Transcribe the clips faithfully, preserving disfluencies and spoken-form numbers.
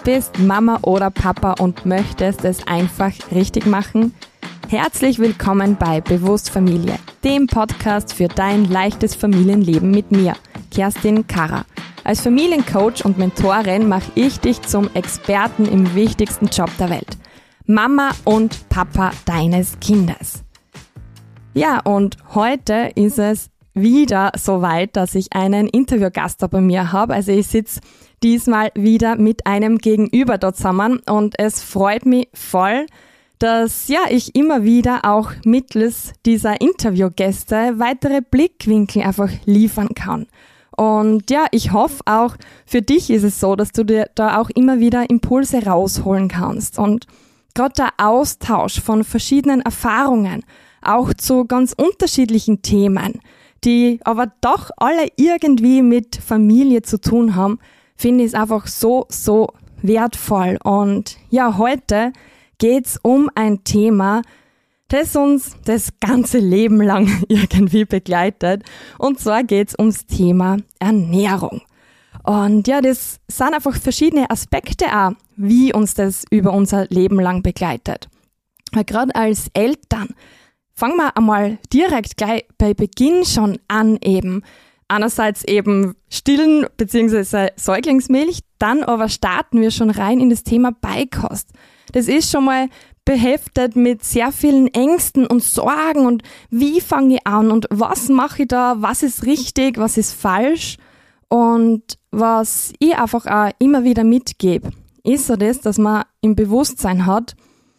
bist Mama oder Papa und möchtest es einfach richtig machen? Herzlich willkommen bei Bewusst Familie, dem Podcast für dein leichtes Familienleben mit mir, Kerstin Karrer. Als Familiencoach und Mentorin mache ich dich zum Experten im wichtigsten Job der Welt. Mama und Papa deines Kindes. Ja, und heute ist es wieder so weit, dass ich einen Interviewgast da bei mir habe. Also ich sitze diesmal wieder mit einem Gegenüber dort zusammen und es freut mich voll, dass ja ich immer wieder auch mittels dieser Interviewgäste weitere Blickwinkel einfach liefern kann. Und ja, ich hoffe auch, für dich ist es so, dass du dir da auch immer wieder Impulse rausholen kannst. Und gerade der Austausch von verschiedenen Erfahrungen, auch zu ganz unterschiedlichen Themen, die aber doch alle irgendwie mit Familie zu tun haben, finde ich es einfach so, so wertvoll. Und ja, heute geht's um ein Thema, das uns das ganze Leben lang irgendwie begleitet. Und zwar geht's ums Thema Ernährung. Und ja, das sind einfach verschiedene Aspekte auch, wie uns das über unser Leben lang begleitet. Weil gerade als Eltern fangen wir einmal direkt gleich bei Beginn schon an eben. Einerseits eben Stillen bzw. Säuglingsmilch, dann aber starten wir schon rein in das Thema Beikost. Das ist schon mal beheftet mit sehr vielen Ängsten und Sorgen und wie fange ich an und was mache ich da, was ist richtig, was ist falsch. Und was ich einfach auch immer wieder mitgebe, ist so das, dass man im Bewusstsein hat,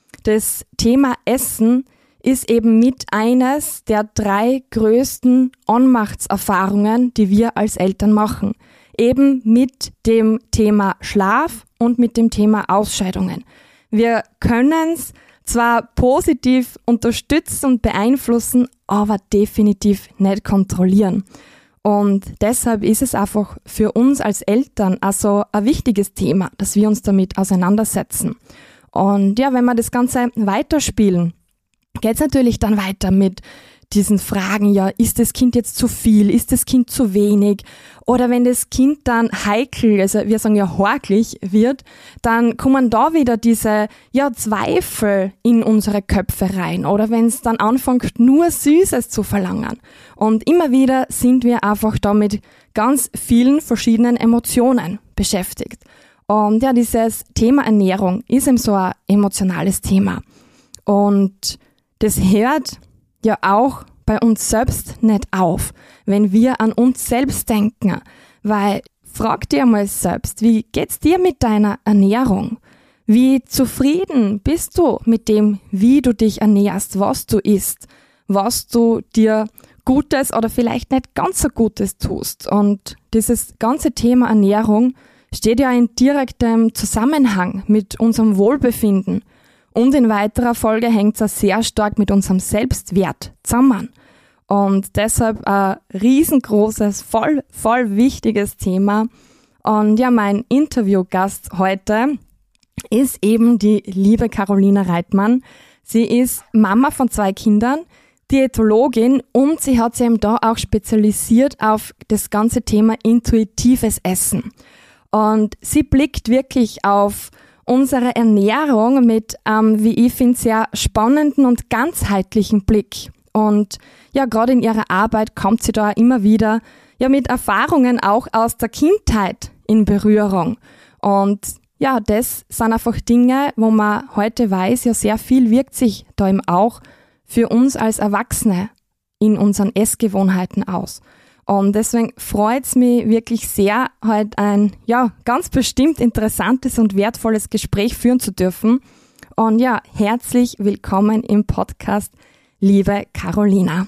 das Thema Essen ist eben mit eines der drei größten Ohnmachtserfahrungen, die wir als Eltern machen. Eben mit dem Thema Schlaf und mit dem Thema Ausscheidungen. Wir können es zwar positiv unterstützen und beeinflussen, aber definitiv nicht kontrollieren. Und deshalb ist es einfach für uns als Eltern also ein wichtiges Thema, dass wir uns damit auseinandersetzen. Und ja, wenn wir das Ganze weiterspielen, geht es natürlich dann weiter mit diesen Fragen, ja, ist das Kind jetzt zu viel, ist das Kind zu wenig? Oder wenn das Kind dann heikel, also wir sagen ja horklich wird, dann kommen da wieder diese ja, Zweifel in unsere Köpfe rein. Oder wenn es dann anfängt, nur Süßes zu verlangen. Und immer wieder sind wir einfach da mit ganz vielen verschiedenen Emotionen beschäftigt. Und ja, dieses Thema Ernährung ist eben so ein emotionales Thema. Und das hört ja auch bei uns selbst nicht auf, wenn wir an uns selbst denken. Weil, frag dir mal selbst, wie geht's dir mit deiner Ernährung? Wie zufrieden bist du mit dem, wie du dich ernährst, was du isst, was du dir Gutes oder vielleicht nicht ganz so Gutes tust? Und dieses ganze Thema Ernährung steht ja in direktem Zusammenhang mit unserem Wohlbefinden. Und in weiterer Folge hängt es auch sehr stark mit unserem Selbstwert zusammen. Und deshalb ein riesengroßes, voll, voll wichtiges Thema. Und ja, mein Interviewgast heute ist eben die liebe Carolina Reitmann. Sie ist Mama von zwei Kindern, Diätologin und sie hat sich eben da auch spezialisiert auf das ganze Thema intuitives Essen. Und sie blickt wirklich auf unsere Ernährung mit, ähm, wie ich finde, sehr spannenden und ganzheitlichen Blick. Und ja, gerade in ihrer Arbeit kommt sie da immer wieder ja mit Erfahrungen auch aus der Kindheit in Berührung. Und ja, das sind einfach Dinge, wo man heute weiß, ja sehr viel wirkt sich da eben auch für uns als Erwachsene in unseren Essgewohnheiten aus. Und deswegen freut es mich wirklich sehr, heute ein ja ganz bestimmt interessantes und wertvolles Gespräch führen zu dürfen. Und ja, herzlich willkommen im Podcast, liebe Carolina.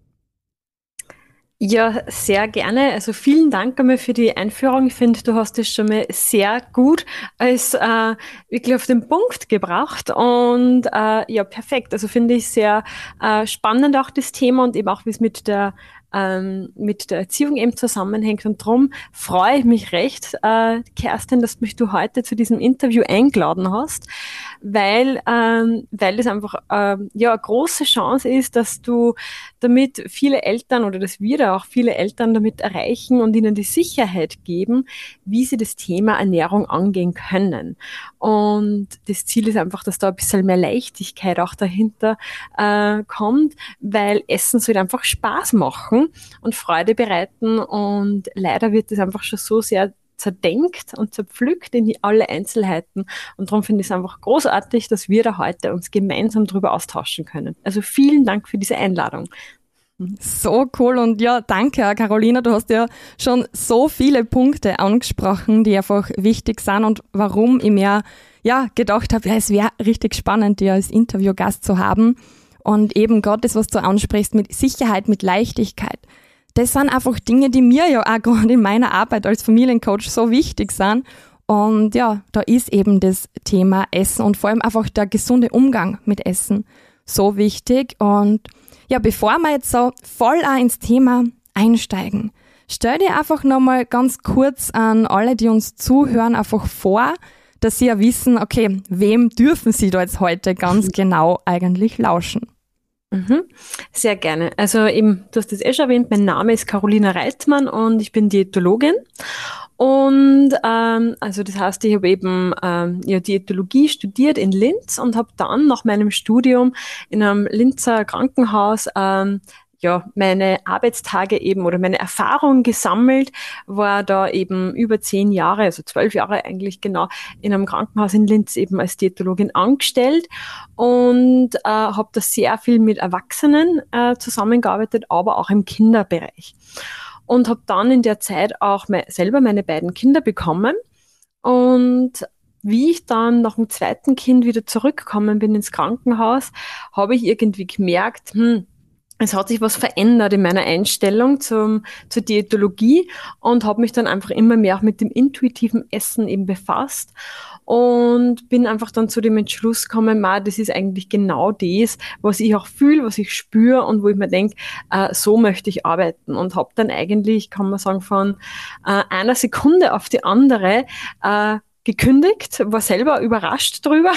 Ja, sehr gerne. Also vielen Dank einmal für die Einführung. Ich finde, du hast es schon mal sehr gut als äh, wirklich auf den Punkt gebracht und äh, ja, perfekt. Also finde ich sehr äh, spannend auch das Thema und eben auch, wie es mit der ähm, mit der Erziehung eben zusammenhängt. Und darum freue ich mich recht, äh, Kerstin, dass mich du heute zu diesem Interview eingeladen hast, weil, ähm, weil es einfach ähm, ja eine große Chance ist, dass du damit viele Eltern oder dass wir da auch viele Eltern damit erreichen und ihnen die Sicherheit geben, wie sie das Thema Ernährung angehen können. Und das Ziel ist einfach, dass da ein bisschen mehr Leichtigkeit auch dahinter äh, kommt, weil Essen soll einfach Spaß machen und Freude bereiten und leider wird das einfach schon so sehr zerdenkt und zerpflückt in die alle Einzelheiten. Und darum finde ich es einfach großartig, dass wir da heute uns gemeinsam darüber austauschen können. Also vielen Dank für diese Einladung. So cool und ja, danke Carolina, du hast ja schon so viele Punkte angesprochen, die einfach wichtig sind und warum ich mir ja gedacht habe, ja, es wäre richtig spannend, dich als Interviewgast zu haben und eben gerade das, was du ansprichst mit Sicherheit, mit Leichtigkeit. Das sind einfach Dinge, die mir ja auch gerade in meiner Arbeit als Familiencoach so wichtig sind. Und ja, da ist eben das Thema Essen und vor allem einfach der gesunde Umgang mit Essen so wichtig. Und ja, bevor wir jetzt so voll auch ins Thema einsteigen, stell dir einfach nochmal ganz kurz an alle, die uns zuhören, einfach vor, dass sie ja wissen, okay, wem dürfen sie da jetzt heute ganz genau eigentlich lauschen? Mhm. Sehr gerne. Also eben, du hast es eh schon erwähnt, mein Name ist Carolina Reitmann und ich bin Diätologin. Und ähm, also das heißt, ich habe eben ähm, ja, Diätologie studiert in Linz und habe dann nach meinem Studium in einem Linzer Krankenhaus ähm, ja, meine Arbeitstage eben oder meine Erfahrung gesammelt, war da eben über zehn Jahre, also zwölf Jahre eigentlich genau, in einem Krankenhaus in Linz eben als Diätologin angestellt und äh, habe da sehr viel mit Erwachsenen äh, zusammengearbeitet, aber auch im Kinderbereich. Und habe dann in der Zeit auch me- selber meine beiden Kinder bekommen und wie ich dann nach dem zweiten Kind wieder zurückgekommen bin ins Krankenhaus, habe ich irgendwie gemerkt, hm, es hat sich was verändert in meiner Einstellung zum, zur Diätologie und habe mich dann einfach immer mehr auch mit dem intuitiven Essen eben befasst und bin einfach dann zu dem Entschluss gekommen, ma, das ist eigentlich genau das, was ich auch fühle, was ich spüre und wo ich mir denke, äh, so möchte ich arbeiten und habe dann eigentlich, kann man sagen, von äh, einer Sekunde auf die andere äh, gekündigt, war selber überrascht drüber,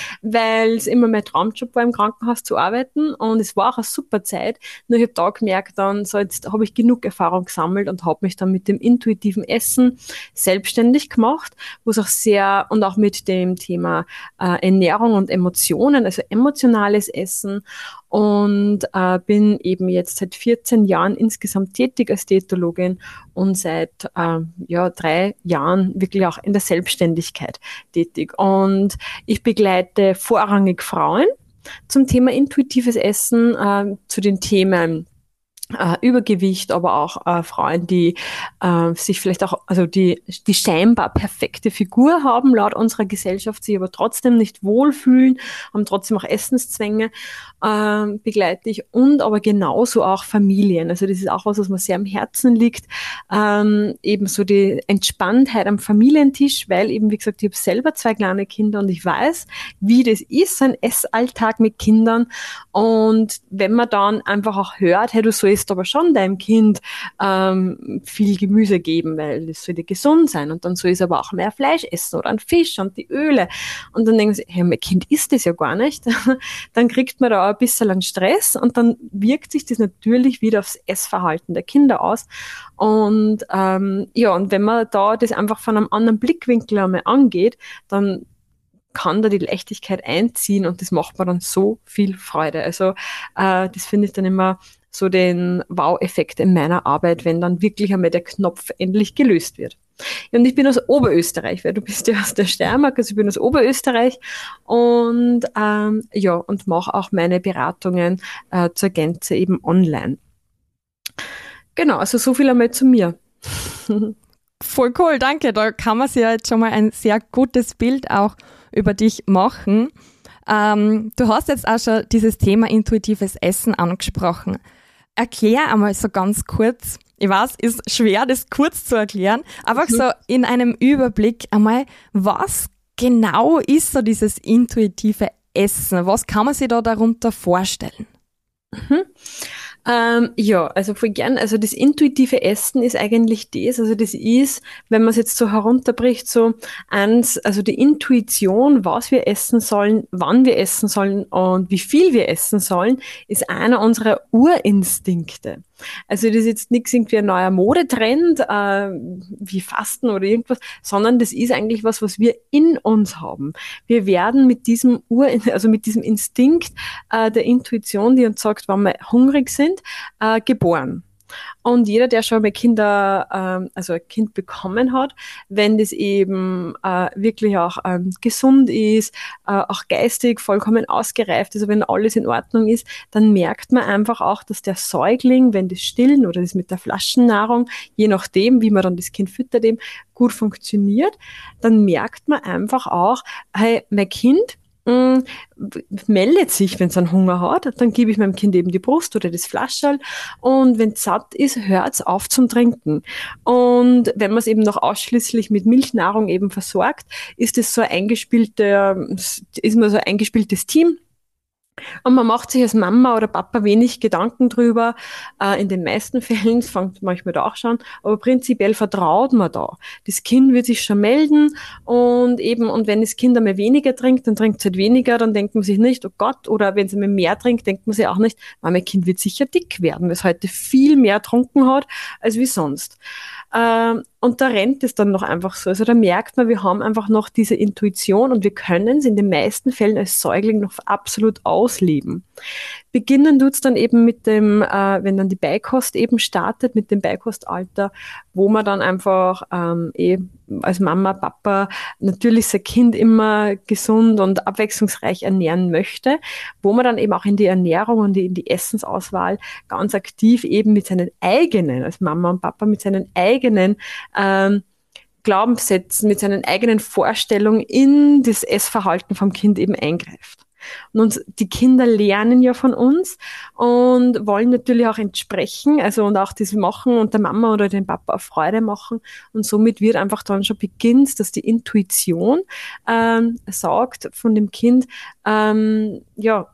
weil es immer mein Traumjob war, im Krankenhaus zu arbeiten und es war auch eine super Zeit. Nur ich habe da gemerkt dann, so jetzt habe ich genug Erfahrung gesammelt und habe mich dann mit dem intuitiven Essen selbstständig gemacht, wo es auch sehr und auch mit dem Thema äh, Ernährung und Emotionen, also emotionales Essen und äh, bin eben jetzt seit vierzehn Jahren insgesamt tätig als Diätologin und seit äh, ja, drei Jahren wirklich auch in der Selbstständigkeit tätig. Und ich begleite vorrangig Frauen zum Thema intuitives Essen, äh, zu den Themen äh, Übergewicht, aber auch äh, Frauen, die äh, sich vielleicht auch, also die, die scheinbar perfekte Figur haben laut unserer Gesellschaft, sich aber trotzdem nicht wohlfühlen, haben trotzdem auch Essenszwänge, äh, begleite ich und aber genauso auch Familien. Also das ist auch was, was mir sehr am Herzen liegt, ähm, eben so die Entspanntheit am Familientisch, weil eben, wie gesagt, ich habe selber zwei kleine Kinder und ich weiß, wie das ist, so ein Essalltag mit Kindern und wenn man dann einfach auch hört, hey, du sollst aber schon deinem Kind ähm, viel Gemüse geben, weil das soll dir gesund sein und dann soll es aber auch mehr Fleisch essen oder einen Fisch und die Öle und dann denken sie, hey, mein Kind isst das ja gar nicht, dann kriegt man da auch ein bisschen an Stress und dann wirkt sich das natürlich wieder aufs Essverhalten der Kinder aus und ähm, ja, und wenn man da das einfach von einem anderen Blickwinkel einmal angeht, dann kann da die Leichtigkeit einziehen und das macht mir dann so viel Freude. Also äh, das finde ich dann immer so den Wow-Effekt in meiner Arbeit, wenn dann wirklich einmal der Knopf endlich gelöst wird. Und ich bin aus Oberösterreich, weil du bist ja aus der Steiermark, also ich bin aus Oberösterreich und ähm, ja und mache auch meine Beratungen äh, zur Gänze eben online. Genau, also so viel einmal zu mir. Voll cool, danke. Da kann man sich ja jetzt schon mal ein sehr gutes Bild auch über dich machen. Ähm, du hast jetzt auch schon dieses Thema intuitives Essen angesprochen. Erklär einmal so ganz kurz, ich weiß, ist schwer, das kurz zu erklären, einfach so in einem Überblick einmal, was genau ist so dieses intuitive Essen? Was kann man sich da darunter vorstellen? Mhm. Ähm, ja, also voll gern. Also das intuitive Essen ist eigentlich das. Also das ist, wenn man es jetzt so herunterbricht, so eins, also die Intuition, was wir essen sollen, wann wir essen sollen und wie viel wir essen sollen, ist einer unserer Urinstinkte. Also das ist jetzt nichts irgendwie ein neuer Modetrend, äh, wie Fasten oder irgendwas, sondern das ist eigentlich was, was wir in uns haben. Wir werden mit diesem Ur, also mit diesem Instinkt äh, der Intuition, die uns sagt, wann wir hungrig sind, äh, geboren. Und jeder, der schon mal Kinder, ähm, also ein Kind bekommen hat, wenn das eben äh, wirklich auch ähm, gesund ist, äh, auch geistig vollkommen ausgereift ist, also wenn alles in Ordnung ist, dann merkt man einfach auch, dass der Säugling, wenn das Stillen oder das mit der Flaschennahrung, je nachdem, wie man dann das Kind füttert, eben gut funktioniert, dann merkt man einfach auch, hey, mein Kind mh, meldet sich, wenn es einen Hunger hat, dann gebe ich meinem Kind eben die Brust oder das Flascherl und wenn es satt ist, hört es auf zum Trinken. Und wenn man es eben noch ausschließlich mit Milchnahrung eben versorgt, ist es so ein eingespielte, ist man so ein eingespieltes Team. Und man macht sich als Mama oder Papa wenig Gedanken drüber. Äh, in den meisten Fällen, das fängt manchmal da auch schon, aber prinzipiell vertraut man da. Das Kind wird sich schon melden und eben, und wenn das Kind einmal weniger trinkt, dann trinkt es halt weniger, dann denkt man sich nicht, oh Gott, oder wenn es einmal mehr trinkt, denkt man sich auch nicht, mein Kind wird sicher dick werden, weil es heute viel mehr trunken hat, als wie sonst. Ähm, und da rennt es dann noch einfach so. Also da merkt man, wir haben einfach noch diese Intuition und wir können es in den meisten Fällen als Säugling noch absolut ausleben. Beginnen tut's dann eben mit dem, äh, wenn dann die Beikost eben startet, mit dem Beikostalter, wo man dann einfach ähm, eh als Mama, Papa natürlich sein Kind immer gesund und abwechslungsreich ernähren möchte, wo man dann eben auch in die Ernährung und in die Essensauswahl ganz aktiv eben mit seinen eigenen, als Mama und Papa mit seinen eigenen ähm, Glaubenssätzen, mit seinen eigenen Vorstellungen in das Essverhalten vom Kind eben eingreift. Und die Kinder lernen ja von uns und wollen natürlich auch entsprechen, also und auch das machen und der Mama oder dem Papa auch Freude machen. Und somit wird einfach dann schon beginnt, dass die Intuition ähm, sagt von dem Kind, ähm, ja,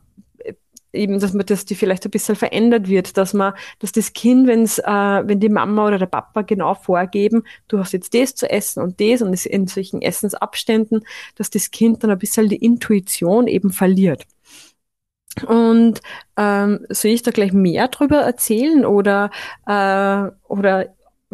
eben, dass man, dass die vielleicht ein bisschen verändert wird, dass man, dass das Kind, wenn's, äh, wenn die Mama oder der Papa genau vorgeben, du hast jetzt das zu essen und das und das in solchen Essensabständen, dass das Kind dann ein bisschen die Intuition eben verliert. Und ähm, soll ich da gleich mehr drüber erzählen oder äh, oder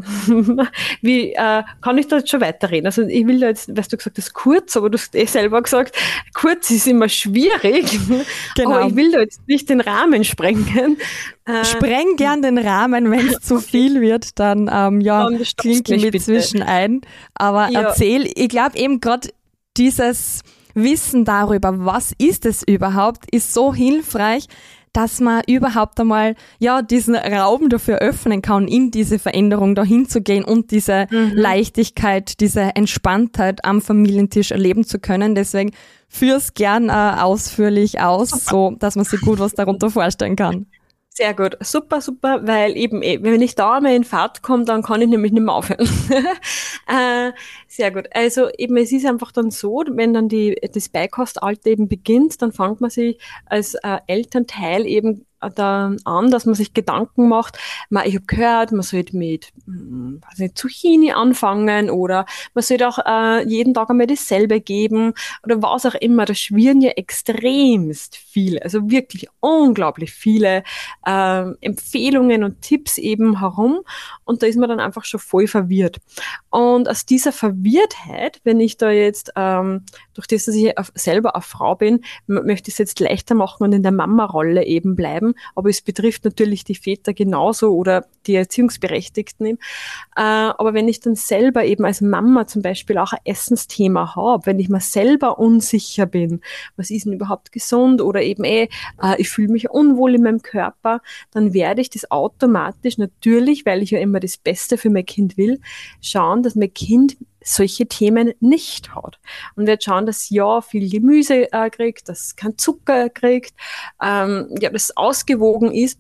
wie äh, kann ich da jetzt schon weiterreden? Also ich will da jetzt, weißt du gesagt hast, kurz, aber du hast eh selber gesagt, kurz ist immer schwierig. Genau. Aber ich will da jetzt nicht den Rahmen sprengen. Äh, Spreng gern den Rahmen, wenn es zu okay. viel wird, dann ähm, ja, Dann klinken wir zwischen ein. Aber ja. erzähl, ich glaube eben gerade dieses Wissen darüber, was ist es überhaupt, ist so hilfreich, dass man überhaupt einmal ja diesen Raum dafür öffnen kann, in diese Veränderung dahin zu gehen und diese mhm. Leichtigkeit, diese Entspanntheit am Familientisch erleben zu können. Deswegen führ's gern äh, ausführlich aus, super. So dass man sich gut was darunter vorstellen kann. Sehr gut, super, super, weil eben, wenn ich da einmal in Fahrt komme, dann kann ich nämlich nicht mehr aufhören. äh, sehr gut, also eben es ist einfach dann so, wenn dann die, das Beikostalter eben beginnt, dann fängt man sich als äh, Elternteil eben da an, dass man sich Gedanken macht, man, ich habe gehört, man sollte mit hm, weiß nicht, Zucchini anfangen oder man sollte auch äh, jeden Tag einmal dasselbe geben oder was auch immer. Da schwirren ja extremst viele, also wirklich unglaublich viele äh, Empfehlungen und Tipps eben herum und da ist man dann einfach schon voll verwirrt. Und aus dieser Verwirrtheit, wenn ich da jetzt, ähm, durch das, dass ich selber eine Frau bin, möchte ich es jetzt leichter machen und in der Mama-Rolle eben bleiben, aber es betrifft natürlich die Väter genauso oder die Erziehungsberechtigten. Äh, aber wenn ich dann selber eben als Mama zum Beispiel auch ein Essensthema habe, wenn ich mir selber unsicher bin, was ist denn überhaupt gesund oder eben eh, äh, ich fühle mich unwohl in meinem Körper, dann werde ich das automatisch natürlich, weil ich ja immer das Beste für mein Kind will, schauen, dass mein Kind solche Themen nicht hat. Und werde schauen, dass ja viel Gemüse äh, kriegt, dass kein Zucker kriegt, ähm, ja, dass es ausgewogen ist.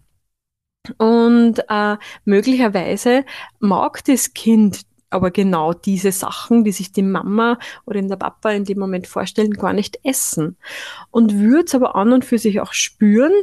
Und äh, möglicherweise mag das Kind aber genau diese Sachen, die sich die Mama oder der Papa in dem Moment vorstellen, gar nicht essen. Und würde es aber an und für sich auch spüren,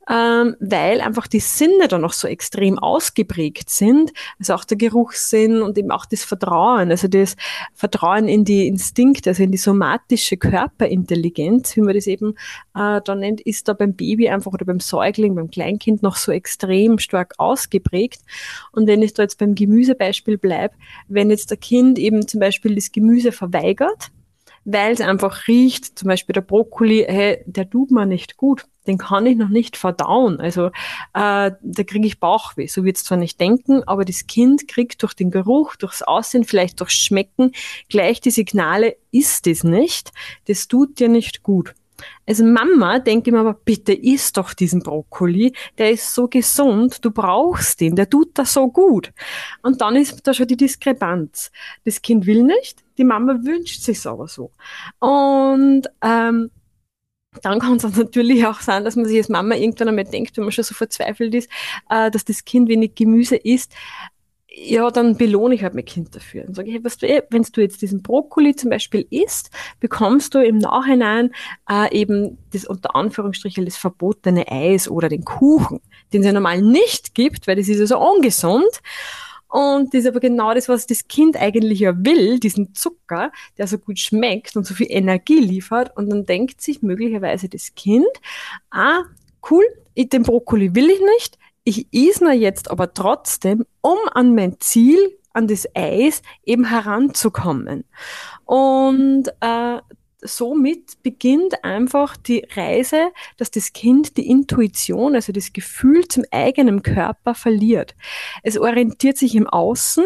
ähm, weil einfach die Sinne da noch so extrem ausgeprägt sind, also auch der Geruchssinn und eben auch das Vertrauen, also das Vertrauen in die Instinkte, also in die somatische Körperintelligenz, wie man das eben äh, da nennt, ist da beim Baby einfach oder beim Säugling, beim Kleinkind noch so extrem stark ausgeprägt. Und wenn ich da jetzt beim Gemüsebeispiel bleibe, wenn jetzt der Kind eben zum Beispiel das Gemüse verweigert, weil es einfach riecht, zum Beispiel der Brokkoli, hey, der tut mir nicht gut, den kann ich noch nicht verdauen, also äh, da kriege ich Bauchweh, so wird es zwar nicht denken, aber das Kind kriegt durch den Geruch, durchs Aussehen, vielleicht durchs Schmecken gleich die Signale, isst es nicht, das tut dir nicht gut. Als Mama denke ich mir aber, bitte isst doch diesen Brokkoli, der ist so gesund, du brauchst den, der tut das so gut. Und dann ist da schon die Diskrepanz. Das Kind will nicht, die Mama wünscht sich's aber so. Und ähm, dann kann es natürlich auch sein, dass man sich als Mama irgendwann einmal denkt, wenn man schon so verzweifelt ist, äh, dass das Kind wenig Gemüse isst, ja, dann belohne ich halt mein Kind dafür. Und sage ich, hey, weißt du, eh, wenn du jetzt diesen Brokkoli zum Beispiel isst, bekommst du im Nachhinein äh, eben das unter Anführungsstrichen das verbotene Eis oder den Kuchen, den es ja normal nicht gibt, weil das ist ja so ungesund. Und das ist aber genau das, was das Kind eigentlich ja will, diesen Zucker, der so gut schmeckt und so viel Energie liefert. Und dann denkt sich möglicherweise das Kind, ah, cool, den Brokkoli will ich nicht, ich is mir jetzt aber trotzdem, um an mein Ziel, an das Eis eben heranzukommen. Und äh, somit beginnt einfach die Reise, dass das Kind die Intuition, also das Gefühl zum eigenen Körper verliert. Es orientiert sich im Außen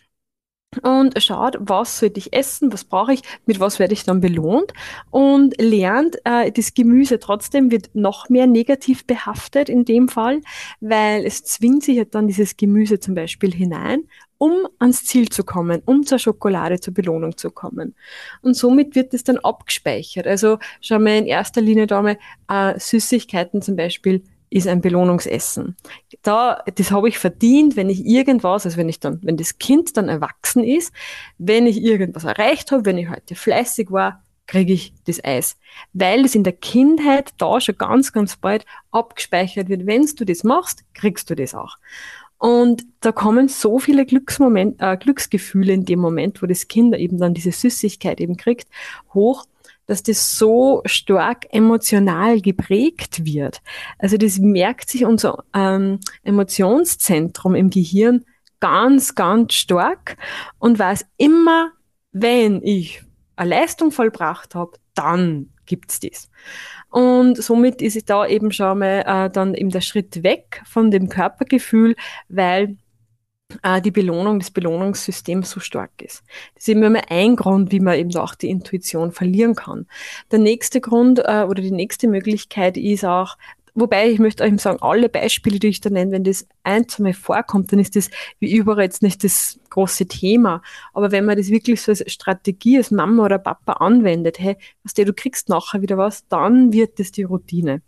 und schaut, was sollte ich essen, was brauche ich, mit was werde ich dann belohnt und lernt, äh, das Gemüse trotzdem wird noch mehr negativ behaftet in dem Fall, weil es zwingt sich halt dann dieses Gemüse zum Beispiel hinein, um ans Ziel zu kommen, um zur Schokolade, zur Belohnung zu kommen. Und somit wird es dann abgespeichert. Also schauen wir in erster Linie da mal äh, Süßigkeiten zum Beispiel ist ein Belohnungsessen. Da, das habe ich verdient, wenn ich irgendwas, also wenn ich dann, wenn das Kind dann erwachsen ist, wenn ich irgendwas erreicht habe, wenn ich heute fleißig war, kriege ich das Eis. Weil es in der Kindheit da schon ganz, ganz bald abgespeichert wird. Wenn du das machst, kriegst du das auch. Und da kommen so viele Glücksmoment, äh, Glücksgefühle in dem Moment, wo das Kind eben dann diese Süßigkeit eben kriegt, hoch, dass das so stark emotional geprägt wird. Also das merkt sich unser ähm, Emotionszentrum im Gehirn ganz, ganz stark und weiß immer, wenn ich eine Leistung vollbracht habe, dann gibt's das. Und somit ist es da eben schon mal äh, dann eben der Schritt weg von dem Körpergefühl, weil äh, die Belohnung, das Belohnungssystem so stark ist. Das ist eben immer ein Grund, wie man eben auch die Intuition verlieren kann. Der nächste Grund äh, oder die nächste Möglichkeit ist auch, wobei ich möchte euch sagen, alle Beispiele, die ich da nenne, wenn das ein, zwei Mal vorkommt, dann ist das wie überall jetzt nicht das große Thema. Aber wenn man das wirklich so als Strategie, als Mama oder Papa anwendet, hey, was du, du kriegst nachher wieder was, dann wird das die Routine.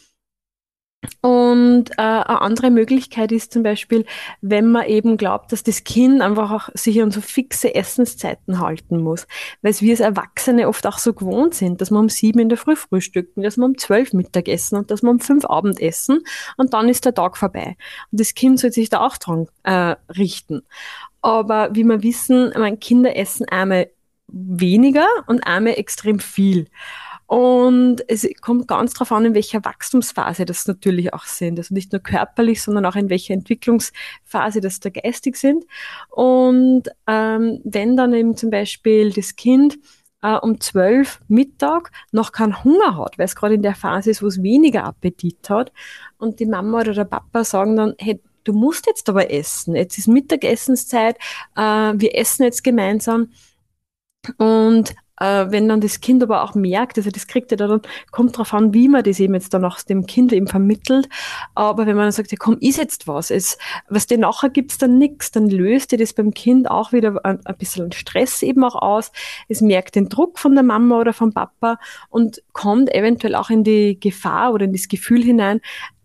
Und äh, eine andere Möglichkeit ist zum Beispiel, wenn man eben glaubt, dass das Kind einfach auch sich an so fixe Essenszeiten halten muss. Weil wir als Erwachsene oft auch so gewohnt sind, dass wir um sieben in der Früh frühstücken, dass wir um zwölf Mittagessen und dass wir um fünf Abendessen und dann ist der Tag vorbei. Und das Kind soll sich da auch dran äh, richten. Aber wie wir wissen, meine, Kinder essen einmal weniger und einmal extrem viel. Und es kommt ganz drauf an, in welcher Wachstumsphase das natürlich auch sind. Also nicht nur körperlich, sondern auch in welcher Entwicklungsphase das da geistig sind. Und ähm, wenn dann eben zum Beispiel das Kind äh, um zwölf Mittag noch keinen Hunger hat, weil es gerade in der Phase ist, wo es weniger Appetit hat, und die Mama oder der Papa sagen dann, hey, du musst jetzt aber essen. Jetzt ist Mittagessenszeit, äh, wir essen jetzt gemeinsam. Und äh, wenn dann das Kind aber auch merkt, also das kriegt ja dann, kommt drauf an, wie man das eben jetzt dann auch dem Kind eben vermittelt. Aber wenn man dann sagt, ja komm, iss jetzt was, es, was dir nachher gibt's dann nix, dann löst dir das beim Kind auch wieder ein, ein bisschen Stress eben auch aus. Es merkt den Druck von der Mama oder vom Papa und kommt eventuell auch in die Gefahr oder in das Gefühl hinein,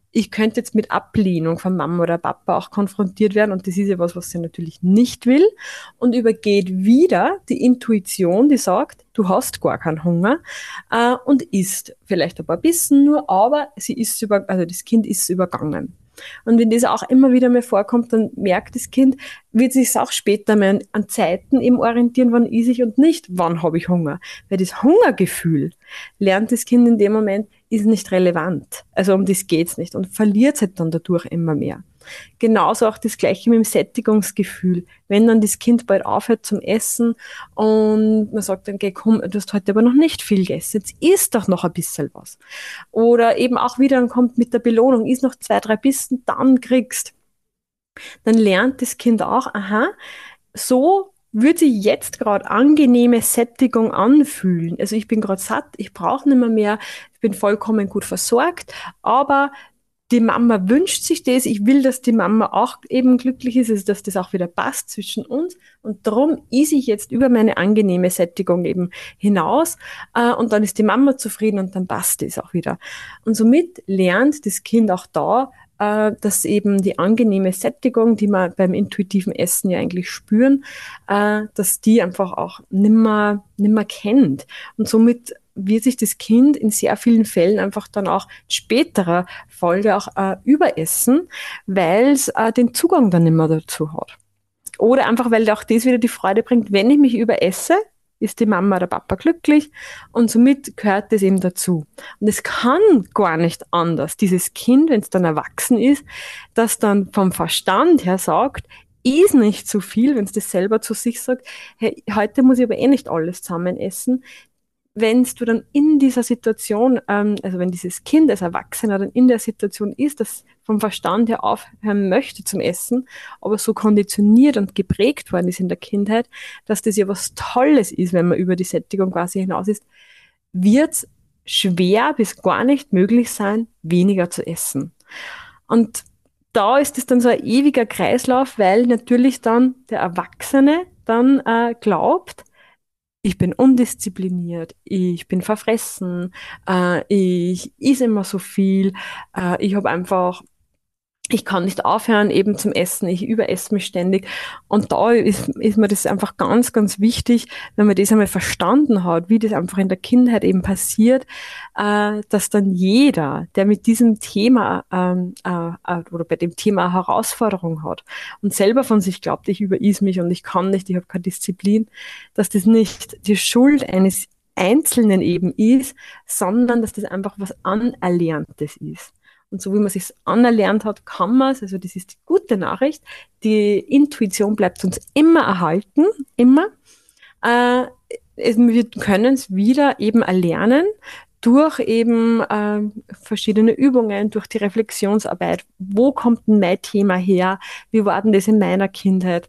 ich könnte jetzt mit Ablehnung von Mama oder Papa auch konfrontiert werden und das ist ja was, was sie natürlich nicht will und übergeht wieder die Intuition, die sagt, du hast gar keinen Hunger äh, und isst vielleicht ein paar Bissen nur, aber sie ist über, also das Kind ist übergangen. Und wenn das auch immer wieder mehr vorkommt, dann merkt das Kind, wird sich auch später mehr an, an Zeiten eben orientieren, wann esse ich und nicht, wann habe ich Hunger. Weil das Hungergefühl lernt das Kind in dem Moment, ist nicht relevant. Also um das geht's nicht und verliert es halt dann dadurch immer mehr. Genauso auch das Gleiche mit dem Sättigungsgefühl. Wenn dann das Kind bald aufhört zum Essen und man sagt dann, okay, komm, du hast heute aber noch nicht viel gegessen, jetzt isst doch noch ein bisschen was. Oder eben auch wieder dann kommt mit der Belohnung, isst noch zwei, drei Bissen, dann kriegst. Dann lernt das Kind auch, aha, so würde sich jetzt gerade angenehme Sättigung anfühlen. Also ich bin gerade satt, ich brauche nicht mehr mehr, ich bin vollkommen gut versorgt, aber die Mama wünscht sich das, ich will, dass die Mama auch eben glücklich ist, also dass das auch wieder passt zwischen uns und darum esse ich jetzt über meine angenehme Sättigung eben hinaus äh, und dann ist die Mama zufrieden und dann passt es auch wieder. Und somit lernt das Kind auch da, äh, dass eben die angenehme Sättigung, die wir beim intuitiven Essen ja eigentlich spüren, äh, dass die einfach auch nimmer, nimmer kennt und somit wird sich das Kind in sehr vielen Fällen einfach dann auch in späterer Folge auch äh, überessen, weil es äh, den Zugang dann nicht mehr dazu hat. Oder einfach, weil auch das wieder die Freude bringt, wenn ich mich überesse, ist die Mama oder Papa glücklich und somit gehört das eben dazu. Und es kann gar nicht anders, dieses Kind, wenn es dann erwachsen ist, das dann vom Verstand her sagt, ist nicht zu viel, wenn es das selber zu sich sagt, hey, heute muss ich aber eh nicht alles zusammen essen. Wenn du dann in dieser Situation, ähm, also wenn dieses Kind als Erwachsener dann in der Situation ist, das vom Verstand her aufhören möchte zum Essen, aber so konditioniert und geprägt worden ist in der Kindheit, dass das ja was Tolles ist, wenn man über die Sättigung quasi hinaus ist, wird es schwer bis gar nicht möglich sein, weniger zu essen. Und da ist es dann so ein ewiger Kreislauf, weil natürlich dann der Erwachsene dann äh, glaubt, ich bin undiszipliniert, ich bin verfressen, äh, ich esse immer so viel, äh, ich habe einfach, ich kann nicht aufhören eben zum Essen, ich überesse mich ständig. Und da ist, ist mir das einfach ganz, ganz wichtig, wenn man das einmal verstanden hat, wie das einfach in der Kindheit eben passiert, äh, dass dann jeder, der mit diesem Thema ähm, äh, oder bei dem Thema eine Herausforderung hat und selber von sich glaubt, ich überis mich und ich kann nicht, ich habe keine Disziplin, dass das nicht die Schuld eines Einzelnen eben ist, sondern dass das einfach was Anerlerntes ist. Und so wie man es sich anerlernt hat, kann man es, also das ist die gute Nachricht, die Intuition bleibt uns immer erhalten, immer. Äh, wir können es wieder eben erlernen durch eben äh, verschiedene Übungen, durch die Reflexionsarbeit. Wo kommt denn mein Thema her? Wie war denn das in meiner Kindheit?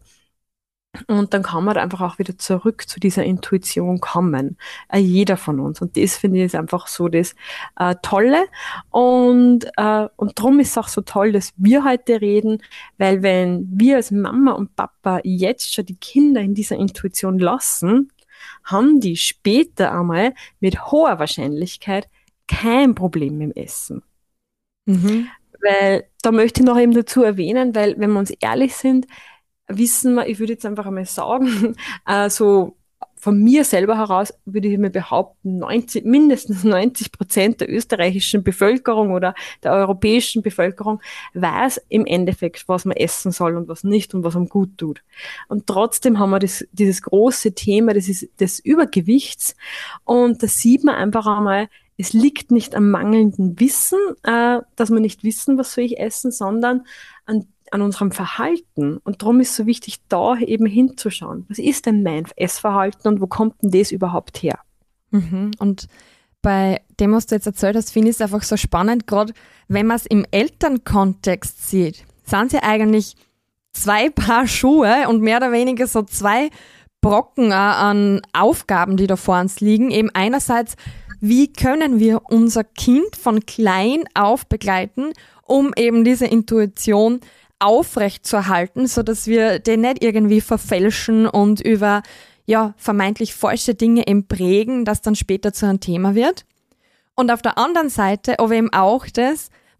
Und dann kann man einfach auch wieder zurück zu dieser Intuition kommen. Äh, jeder von uns. Und das finde ich ist einfach so das äh, Tolle. Und, äh, und darum ist es auch so toll, dass wir heute reden, weil wenn wir als Mama und Papa jetzt schon die Kinder in dieser Intuition lassen, haben die später einmal mit hoher Wahrscheinlichkeit kein Problem mit dem Essen. Mhm. Weil da möchte ich noch eben dazu erwähnen, weil wenn wir uns ehrlich sind, wissen wir, ich würde jetzt einfach einmal sagen, äh, so von mir selber heraus würde ich mir behaupten, neunzig, mindestens neunzig Prozent der österreichischen Bevölkerung oder der europäischen Bevölkerung weiß im Endeffekt, was man essen soll und was nicht und was einem gut tut. Und trotzdem haben wir das, dieses große Thema, das ist des Übergewichts. Und da sieht man einfach einmal, es liegt nicht am mangelnden Wissen, äh, dass wir nicht wissen, was soll ich essen, sondern an an unserem Verhalten. Und darum ist es so wichtig, da eben hinzuschauen. Was ist denn mein Essverhalten und wo kommt denn das überhaupt her? Mhm. Und bei dem, was du jetzt erzählt hast, finde ich es einfach so spannend, gerade wenn man es im Elternkontext sieht, sind es ja eigentlich zwei Paar Schuhe und mehr oder weniger so zwei Brocken an Aufgaben, die da vor uns liegen. Eben einerseits, wie können wir unser Kind von klein auf begleiten, um eben diese Intuition aufrecht zu erhalten, so dass wir den nicht irgendwie verfälschen und über ja vermeintlich falsche Dinge eben prägen, das dann später zu einem Thema wird. Und auf der anderen Seite aber eben auch das,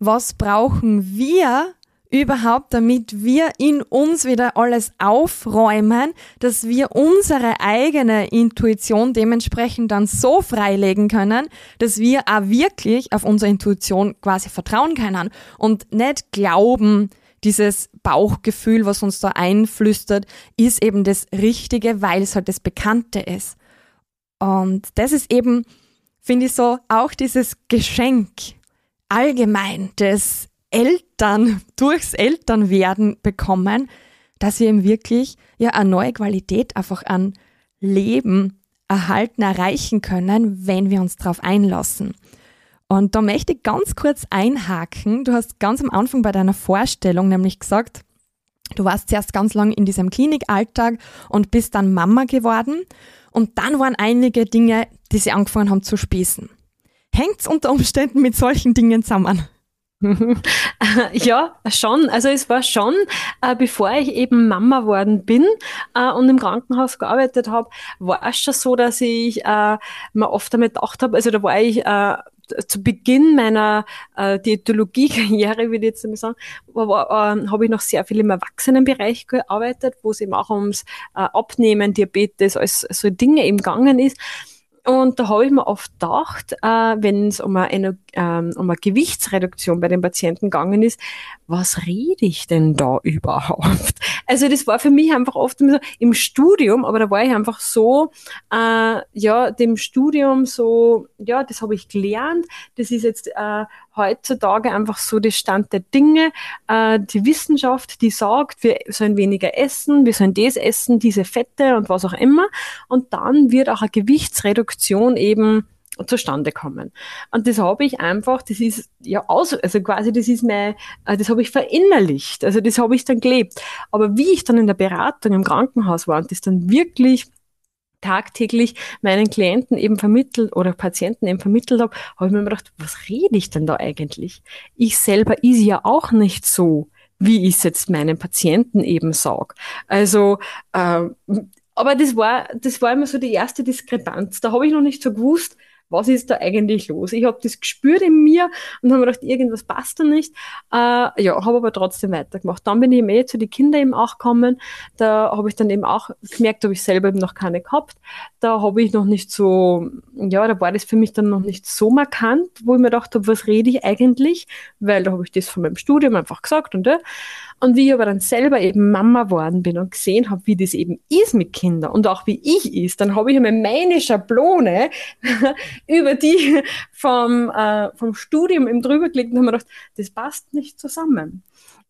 was brauchen wir überhaupt, damit wir in uns wieder alles aufräumen, dass wir unsere eigene Intuition dementsprechend dann so freilegen können, dass wir auch wirklich auf unsere Intuition quasi vertrauen können und nicht glauben, dieses Bauchgefühl, was uns da einflüstert, ist eben das Richtige, weil es halt das Bekannte ist. Und das ist eben, finde ich so, auch dieses Geschenk allgemein des Eltern, durchs Elternwerden bekommen, dass wir eben wirklich ja eine neue Qualität einfach an Leben erhalten, erreichen können, wenn wir uns darauf einlassen. Und da möchte ich ganz kurz einhaken. Du hast ganz am Anfang bei deiner Vorstellung nämlich gesagt, du warst zuerst ganz lang in diesem Klinikalltag und bist dann Mama geworden. Und dann waren einige Dinge, die sie angefangen haben zu spießen. Hängt's unter Umständen mit solchen Dingen zusammen? Ja, schon. Also es war schon, äh, bevor ich eben Mama geworden bin äh, und im Krankenhaus gearbeitet habe, war es schon so, dass ich äh, mir oft damit gedacht habe, also da war ich äh, zu Beginn meiner äh, Diätologie-Karriere, würde ich jetzt mal sagen, äh, habe ich noch sehr viel im Erwachsenenbereich gearbeitet, wo es eben auch ums äh, Abnehmen, Diabetes, alles so Dinge eben gegangen ist. Und da habe ich mir oft gedacht, äh, wenn es um eine, ähm, um eine Gewichtsreduktion bei den Patienten gegangen ist, was rede ich denn da überhaupt? Also das war für mich einfach oft immer so im Studium, aber da war ich einfach so, äh, ja, dem Studium so, ja, das habe ich gelernt, das ist jetzt äh, heutzutage einfach so der Stand der Dinge. Äh, die Wissenschaft, die sagt, wir sollen weniger essen, wir sollen das essen, diese Fette und was auch immer. Und dann wird auch eine Gewichtsreduktion eben zustande kommen. Und das habe ich einfach, das ist ja aus, also quasi das ist mein, äh, das habe ich verinnerlicht, also das habe ich dann gelebt. Aber wie ich dann in der Beratung im Krankenhaus war und das dann wirklich tagtäglich meinen Klienten eben vermittelt oder Patienten eben vermittelt habe, habe ich mir immer gedacht, was rede ich denn da eigentlich? Ich selber ist ja auch nicht so, wie ich es jetzt meinen Patienten eben sage. Also, äh, aber das war, das war immer so die erste Diskrepanz. Da habe ich noch nicht so gewusst, was ist da eigentlich los? Ich habe das gespürt in mir und habe mir gedacht, irgendwas passt da nicht. Äh, ja, habe aber trotzdem weitergemacht. Dann bin ich eben eh zu den Kindern eben auch gekommen. Da habe ich dann eben auch gemerkt, habe ich selber eben noch keine gehabt. Da habe ich noch nicht so, ja, da war das für mich dann noch nicht so markant, wo ich mir gedacht habe, was rede ich eigentlich? Weil da habe ich das von meinem Studium einfach gesagt und ja. Und wie ich aber dann selber eben Mama geworden bin und gesehen habe, wie das eben ist mit Kindern und auch wie ich ist, dann habe ich einmal meine Schablone über die vom, äh, vom Studium eben drüber gelegt und habe mir gedacht, das passt nicht zusammen.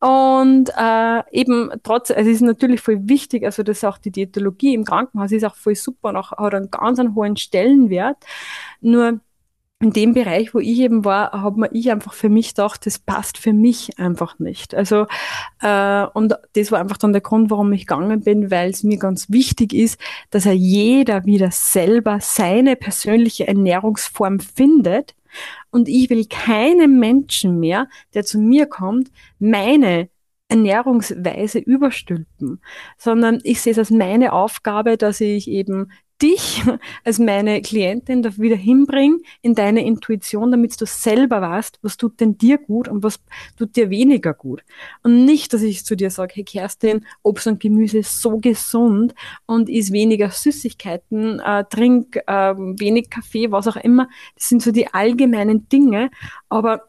Und äh, eben trotz, also es ist natürlich voll wichtig, also dass auch die Diätologie im Krankenhaus ist auch voll super und auch, hat einen ganz einen hohen Stellenwert. Nur in dem Bereich, wo ich eben war, habe mir ich einfach für mich gedacht, das passt für mich einfach nicht. Also äh, und das war einfach dann der Grund, warum ich gegangen bin, weil es mir ganz wichtig ist, dass er jeder wieder selber seine persönliche Ernährungsform findet. Und ich will keinem Menschen mehr, der zu mir kommt, meine Ernährungsweise überstülpen, sondern ich sehe es als meine Aufgabe, dass ich eben dich als meine Klientin da wieder hinbringe in deine Intuition, damit du selber weißt, was tut denn dir gut und was tut dir weniger gut. Und nicht, dass ich zu dir sage, hey Kerstin, Obst und Gemüse ist so gesund und isst weniger Süßigkeiten, äh, trink äh, wenig Kaffee, was auch immer. Das sind so die allgemeinen Dinge, aber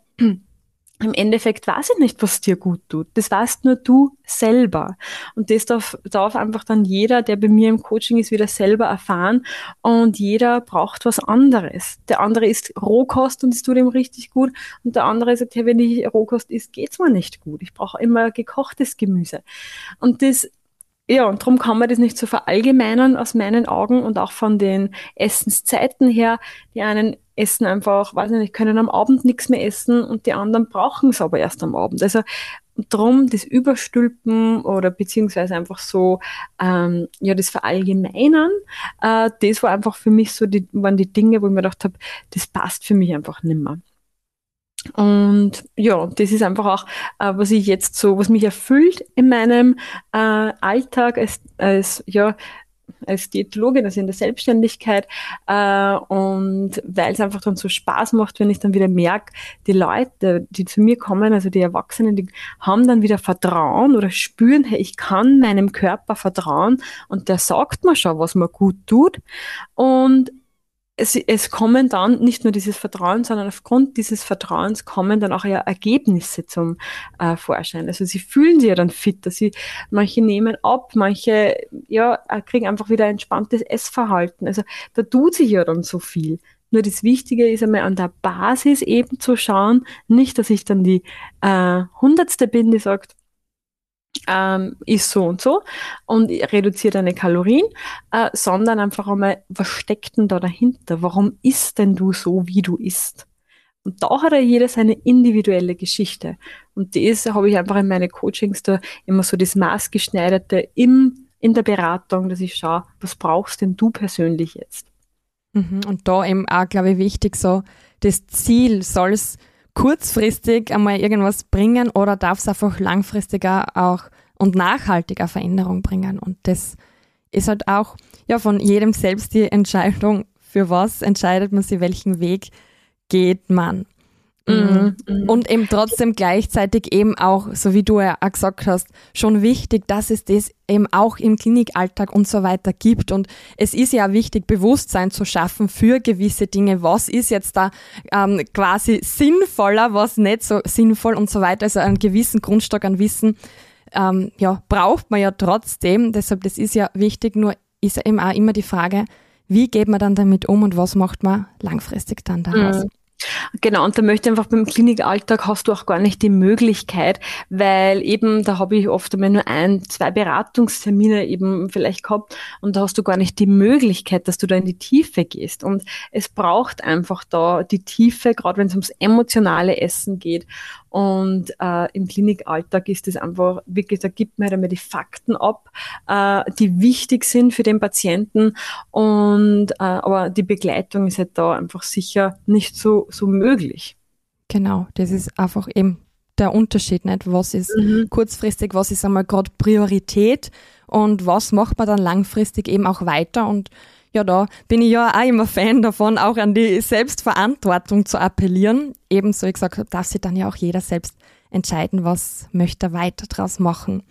im Endeffekt weiß ich nicht, was dir gut tut. Das weißt nur du selber. Und das darf, darf einfach dann jeder, der bei mir im Coaching ist, wieder selber erfahren. Und jeder braucht was anderes. Der andere isst Rohkost und es tut ihm richtig gut. Und der andere sagt, hey, wenn ich Rohkost isst, geht's mir nicht gut. Ich brauche immer gekochtes Gemüse. Und das Ja, und darum kann man das nicht so verallgemeinern aus meinen Augen und auch von den Essenszeiten her. Die einen essen einfach, weiß ich nicht, können am Abend nichts mehr essen und die anderen brauchen es aber erst am Abend. Also drum das Überstülpen oder beziehungsweise einfach so, ähm, ja, das Verallgemeinern, äh, das war einfach für mich so, die waren die Dinge, wo ich mir gedacht habe, das passt für mich einfach nimmer. Und ja, das ist einfach auch, äh, was ich jetzt so, was mich erfüllt in meinem äh, Alltag als, als ja, als Diätologin, also in der Selbstständigkeit, äh, und weil es einfach dann so Spaß macht, wenn ich dann wieder merke, die Leute, die zu mir kommen, also die Erwachsenen, die haben dann wieder Vertrauen oder spüren, hey, ich kann meinem Körper vertrauen und der sagt mir schon, was mir gut tut. Und es, es kommen dann nicht nur dieses Vertrauen, sondern aufgrund dieses Vertrauens kommen dann auch ja Ergebnisse zum äh, Vorschein. Also sie fühlen sich ja dann fitter. Sie, manche nehmen ab, manche ja, kriegen einfach wieder ein entspanntes Essverhalten. Also da tut sich ja dann so viel. Nur das Wichtige ist einmal an der Basis eben zu schauen, nicht, dass ich dann die äh, Hundertste bin, die sagt, ähm, ist so und so und reduziert deine Kalorien, äh, sondern einfach einmal, was steckt denn da dahinter? Warum isst denn du so, wie du isst? Und da hat ja jeder seine individuelle Geschichte. Und das habe ich einfach in meine Coachings da immer so das Maßgeschneiderte im, in der Beratung, dass ich schaue, was brauchst denn du persönlich jetzt? Mhm. Und da eben auch, glaube ich, wichtig so, das Ziel soll es kurzfristig einmal irgendwas bringen oder darf es einfach langfristiger auch und nachhaltiger Veränderung bringen. Und das ist halt auch ja von jedem selbst die Entscheidung, für was entscheidet man sich, welchen Weg geht man. Mhm. Und eben trotzdem gleichzeitig eben auch, so wie du ja auch gesagt hast, schon wichtig, dass es das eben auch im Klinikalltag und so weiter gibt. Und es ist ja wichtig, Bewusstsein zu schaffen für gewisse Dinge. Was ist jetzt da ähm, quasi sinnvoller, was nicht so sinnvoll und so weiter. Also einen gewissen Grundstock an Wissen ähm, ja, braucht man ja trotzdem. Deshalb, das ist ja wichtig, nur ist ja eben auch immer die Frage, wie geht man dann damit um und was macht man langfristig dann daraus? Mhm. Genau, und da möchte ich einfach beim Klinikalltag hast du auch gar nicht die Möglichkeit, weil eben, da habe ich oft einmal nur ein, zwei Beratungstermine eben vielleicht gehabt und da hast du gar nicht die Möglichkeit, dass du da in die Tiefe gehst. Und es braucht einfach da die Tiefe, gerade wenn es ums emotionale Essen geht. Und äh, im Klinikalltag ist es einfach wirklich, da gibt man halt einmal die Fakten ab, äh, die wichtig sind für den Patienten. Und äh, aber die Begleitung ist halt da einfach sicher nicht so so möglich. Genau, das ist einfach eben der Unterschied, nicht? Was ist Mhm. kurzfristig, was ist einmal gerade Priorität und was macht man dann langfristig eben auch weiter. Und ja, da bin ich ja auch immer Fan davon, auch an die Selbstverantwortung zu appellieren. Ebenso, wie gesagt, darf sich dann ja auch jeder selbst entscheiden, was möchte er weiter draus machen.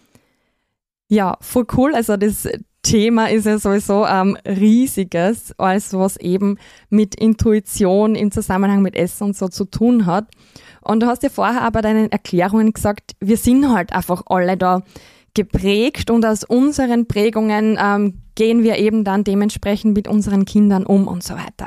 Ja, voll cool. Also das Thema ist ja sowieso ähm, riesiges, also was eben mit Intuition im Zusammenhang mit Essen und so zu tun hat. Und du hast ja vorher aber deinen Erklärungen gesagt, wir sind halt einfach alle da geprägt und aus unseren Prägungen ähm, gehen wir eben dann dementsprechend mit unseren Kindern um und so weiter.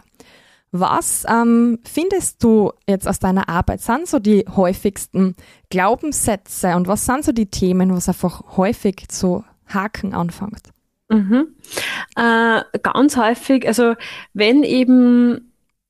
Was ähm, findest du jetzt aus deiner Arbeit, sind so die häufigsten Glaubenssätze und was sind so die Themen, was einfach häufig zu haken anfängt? Mhm. Äh, ganz häufig, also wenn eben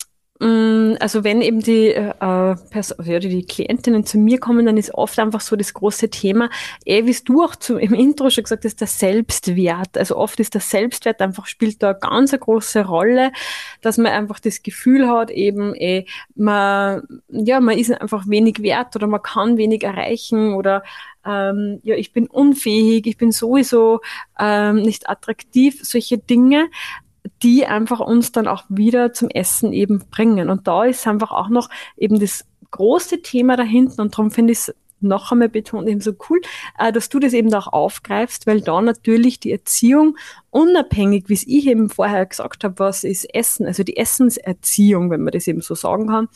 mh, also wenn eben die, äh, Pers- ja, die, die Klientinnen zu mir kommen, dann ist oft einfach so das große Thema, eh, wie du auch zu, im Intro schon gesagt hast, der Selbstwert. Also oft ist der Selbstwert einfach, spielt da eine ganz eine große Rolle, dass man einfach das Gefühl hat, eben, eh, man, ja, man ist einfach wenig wert oder man kann wenig erreichen oder ähm, ja, ich bin unfähig, ich bin sowieso ähm, nicht attraktiv, solche Dinge, die einfach uns dann auch wieder zum Essen eben bringen. Und da ist einfach auch noch eben das große Thema dahinten und darum finde ich es noch einmal betont eben so cool, äh, dass du das eben auch aufgreifst, weil da natürlich die Erziehung unabhängig, wie es ich eben vorher gesagt habe, was ist Essen, also die Essenserziehung, wenn man das eben so sagen kann,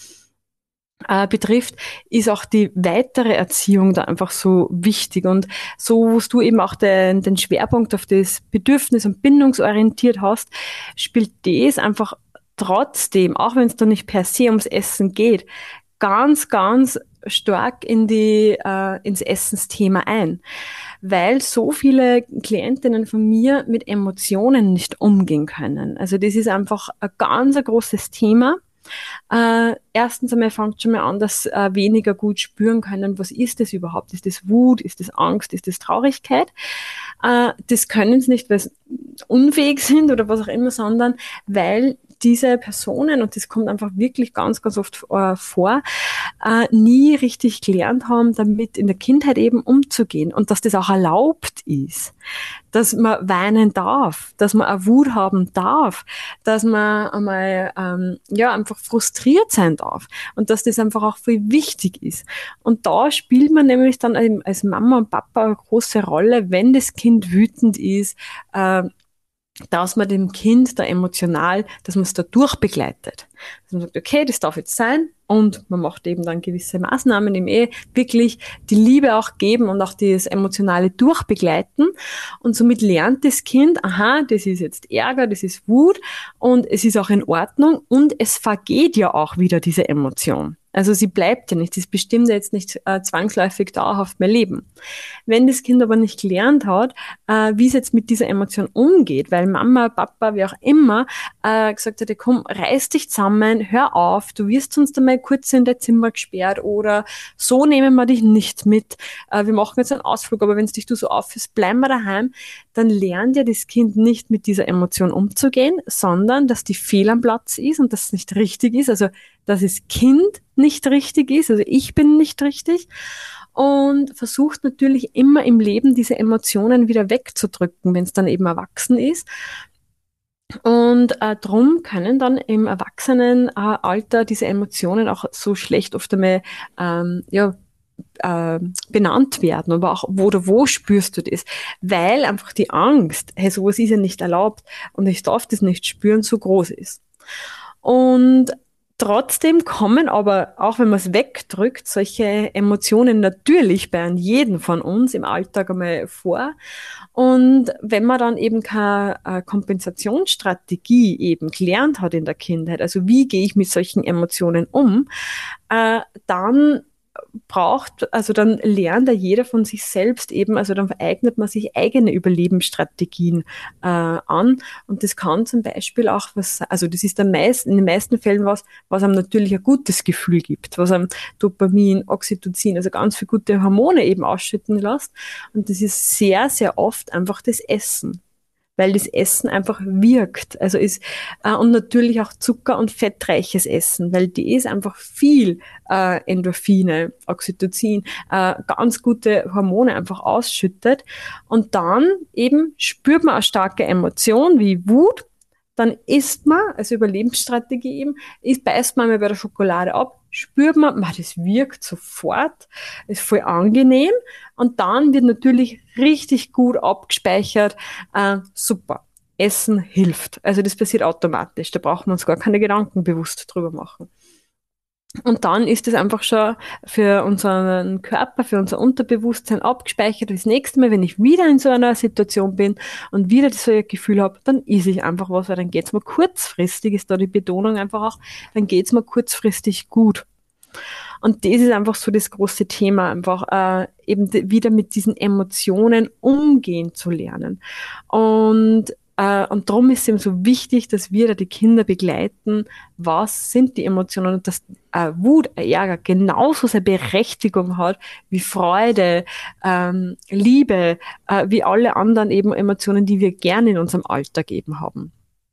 äh, betrifft, ist auch die weitere Erziehung da einfach so wichtig. Und so, wo du eben auch den, den Schwerpunkt auf das Bedürfnis- und bindungsorientiert hast, spielt das einfach trotzdem, auch wenn es da nicht per se ums Essen geht, ganz, ganz stark in die, äh, ins Essensthema ein. Weil so viele Klientinnen von mir mit Emotionen nicht umgehen können. Also das ist einfach ein ganz ein großes Thema. Äh, erstens einmal fängt schon mal an, dass äh, weniger gut spüren können, was ist das überhaupt? Ist das Wut? Ist das Angst? Ist das Traurigkeit? Äh, das können sie nicht, weil sie unfähig sind oder was auch immer, sondern weil dass diese Personen, und das kommt einfach wirklich ganz, ganz oft äh, vor, äh, nie richtig gelernt haben, damit in der Kindheit eben umzugehen und dass das auch erlaubt ist, dass man weinen darf, dass man eine Wut haben darf, dass man einmal ähm, ja einfach frustriert sein darf und dass das einfach auch viel wichtig ist. Und da spielt man nämlich dann als Mama und Papa eine große Rolle, wenn das Kind wütend ist, äh, dass man dem Kind da emotional, dass man es da durchbegleitet. Dass man sagt, okay, das darf jetzt sein, und man macht eben dann gewisse Maßnahmen, im eh wirklich die Liebe auch geben und auch das emotionale Durchbegleiten. Und somit lernt das Kind, aha, das ist jetzt Ärger, das ist Wut und es ist auch in Ordnung und es vergeht ja auch wieder diese Emotion. Also sie bleibt ja nicht, sie bestimmt jetzt nicht äh, zwangsläufig dauerhaft mein Leben. Wenn das Kind aber nicht gelernt hat, äh, wie es jetzt mit dieser Emotion umgeht, weil Mama, Papa, wie auch immer, äh, gesagt hat, komm, reiß dich zusammen, hör auf, du wirst sonst einmal kurz in dein Zimmer gesperrt oder so nehmen wir dich nicht mit, äh, wir machen jetzt einen Ausflug, aber wenn es dich du so aufführst, bleiben wir daheim, dann lernt ja das Kind nicht mit dieser Emotion umzugehen, sondern dass die fehl am Platz ist und dass es nicht richtig ist, also dass das Kind nicht richtig ist, also ich bin nicht richtig, und versucht natürlich immer im Leben diese Emotionen wieder wegzudrücken, wenn es dann eben erwachsen ist. Und äh, drum können dann im Erwachsenenalter diese Emotionen auch so schlecht oft einmal ähm, ja, äh, benannt werden, aber auch wo oder wo spürst du das, weil einfach die Angst, hey, sowas ist ja nicht erlaubt und ich darf das nicht spüren, so groß ist. Und trotzdem kommen aber, auch wenn man es wegdrückt, solche Emotionen natürlich bei jedem von uns im Alltag einmal vor. Und wenn man dann eben keine äh, Kompensationsstrategie eben gelernt hat in der Kindheit, also wie gehe ich mit solchen Emotionen um, äh, dann braucht, also dann lernt ja jeder von sich selbst eben, also dann vereignet man sich eigene Überlebensstrategien äh, an, und das kann zum Beispiel auch was, also das ist dann meist, in den meisten Fällen was, was einem natürlich ein gutes Gefühl gibt, was einem Dopamin, Oxytocin, also ganz viele gute Hormone eben ausschütten lässt, und das ist sehr, sehr oft einfach das Essen, weil das Essen einfach wirkt. Also ist, äh, und natürlich auch Zucker- und fettreiches Essen, weil die ist einfach viel äh, Endorphine, Oxytocin, äh, ganz gute Hormone einfach ausschüttet. Und dann eben spürt man eine starke Emotion wie Wut, dann isst man, also Überlebensstrategie eben, ist, beißt man mal bei der Schokolade ab, spürt man, man, das wirkt sofort, ist voll angenehm, und dann wird natürlich richtig gut abgespeichert, äh, super, Essen hilft. Also das passiert automatisch, da brauchen wir uns gar keine Gedanken bewusst drüber machen. Und dann ist es einfach schon für unseren Körper, für unser Unterbewusstsein abgespeichert. Das nächste Mal, wenn ich wieder in so einer Situation bin und wieder so ein Gefühl habe, dann esse ich einfach was, weil dann geht's mir kurzfristig, ist da die Betonung einfach auch, dann geht's mir kurzfristig gut. Und das ist einfach so das große Thema, einfach äh, eben wieder mit diesen Emotionen umgehen zu lernen. Und Uh, und darum ist es eben so wichtig, dass wir da die Kinder begleiten, was sind die Emotionen, und dass uh, Wut, Ärger genauso seine Berechtigung hat wie Freude, ähm, Liebe, uh, wie alle anderen eben Emotionen, die wir gerne in unserem Alltag eben haben.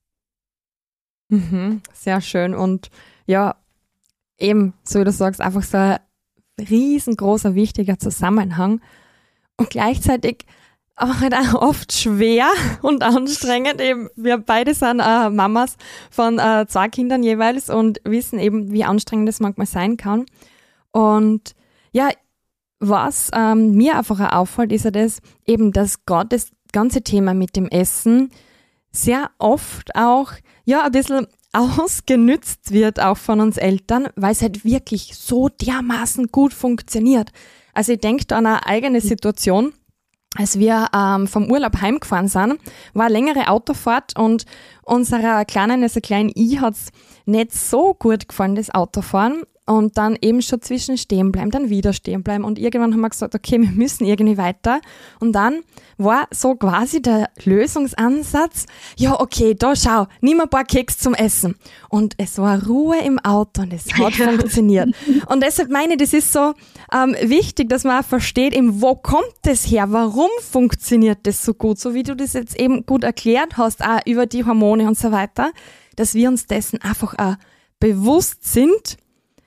Mhm, sehr schön, und ja, eben, so wie du sagst, einfach so ein riesengroßer, wichtiger Zusammenhang, und gleichzeitig aber halt auch oft schwer und anstrengend. Eben, wir beide sind äh, Mamas von äh, zwei Kindern jeweils und wissen eben, wie anstrengend das manchmal sein kann. Und ja, was ähm, mir einfach auch auffällt, ist ja das, eben, dass gerade das ganze Thema mit dem Essen sehr oft auch ja ein bisschen ausgenützt wird, auch von uns Eltern, weil es halt wirklich so dermaßen gut funktioniert. Also ich denke da an eine eigene Situation. Als wir ähm, vom Urlaub heimgefahren sind, war eine längere Autofahrt, und unserer Kleinen, also kleinen I, hat's nicht so gut gefallen, das Autofahren, und dann eben schon zwischen stehen bleiben, dann wieder stehen bleiben, und irgendwann haben wir gesagt, okay, wir müssen irgendwie weiter, und dann war so quasi der Lösungsansatz, ja okay, da schau, nimm ein paar Keks zum Essen, und es war Ruhe im Auto und es hat ja funktioniert. Und deshalb meine ich, das ist so ähm, wichtig, dass man auch versteht, eben, wo kommt das her, warum funktioniert das so gut, so wie du das jetzt eben gut erklärt hast, auch über die Hormone und so weiter. dass wir uns dessen einfach auch bewusst sind,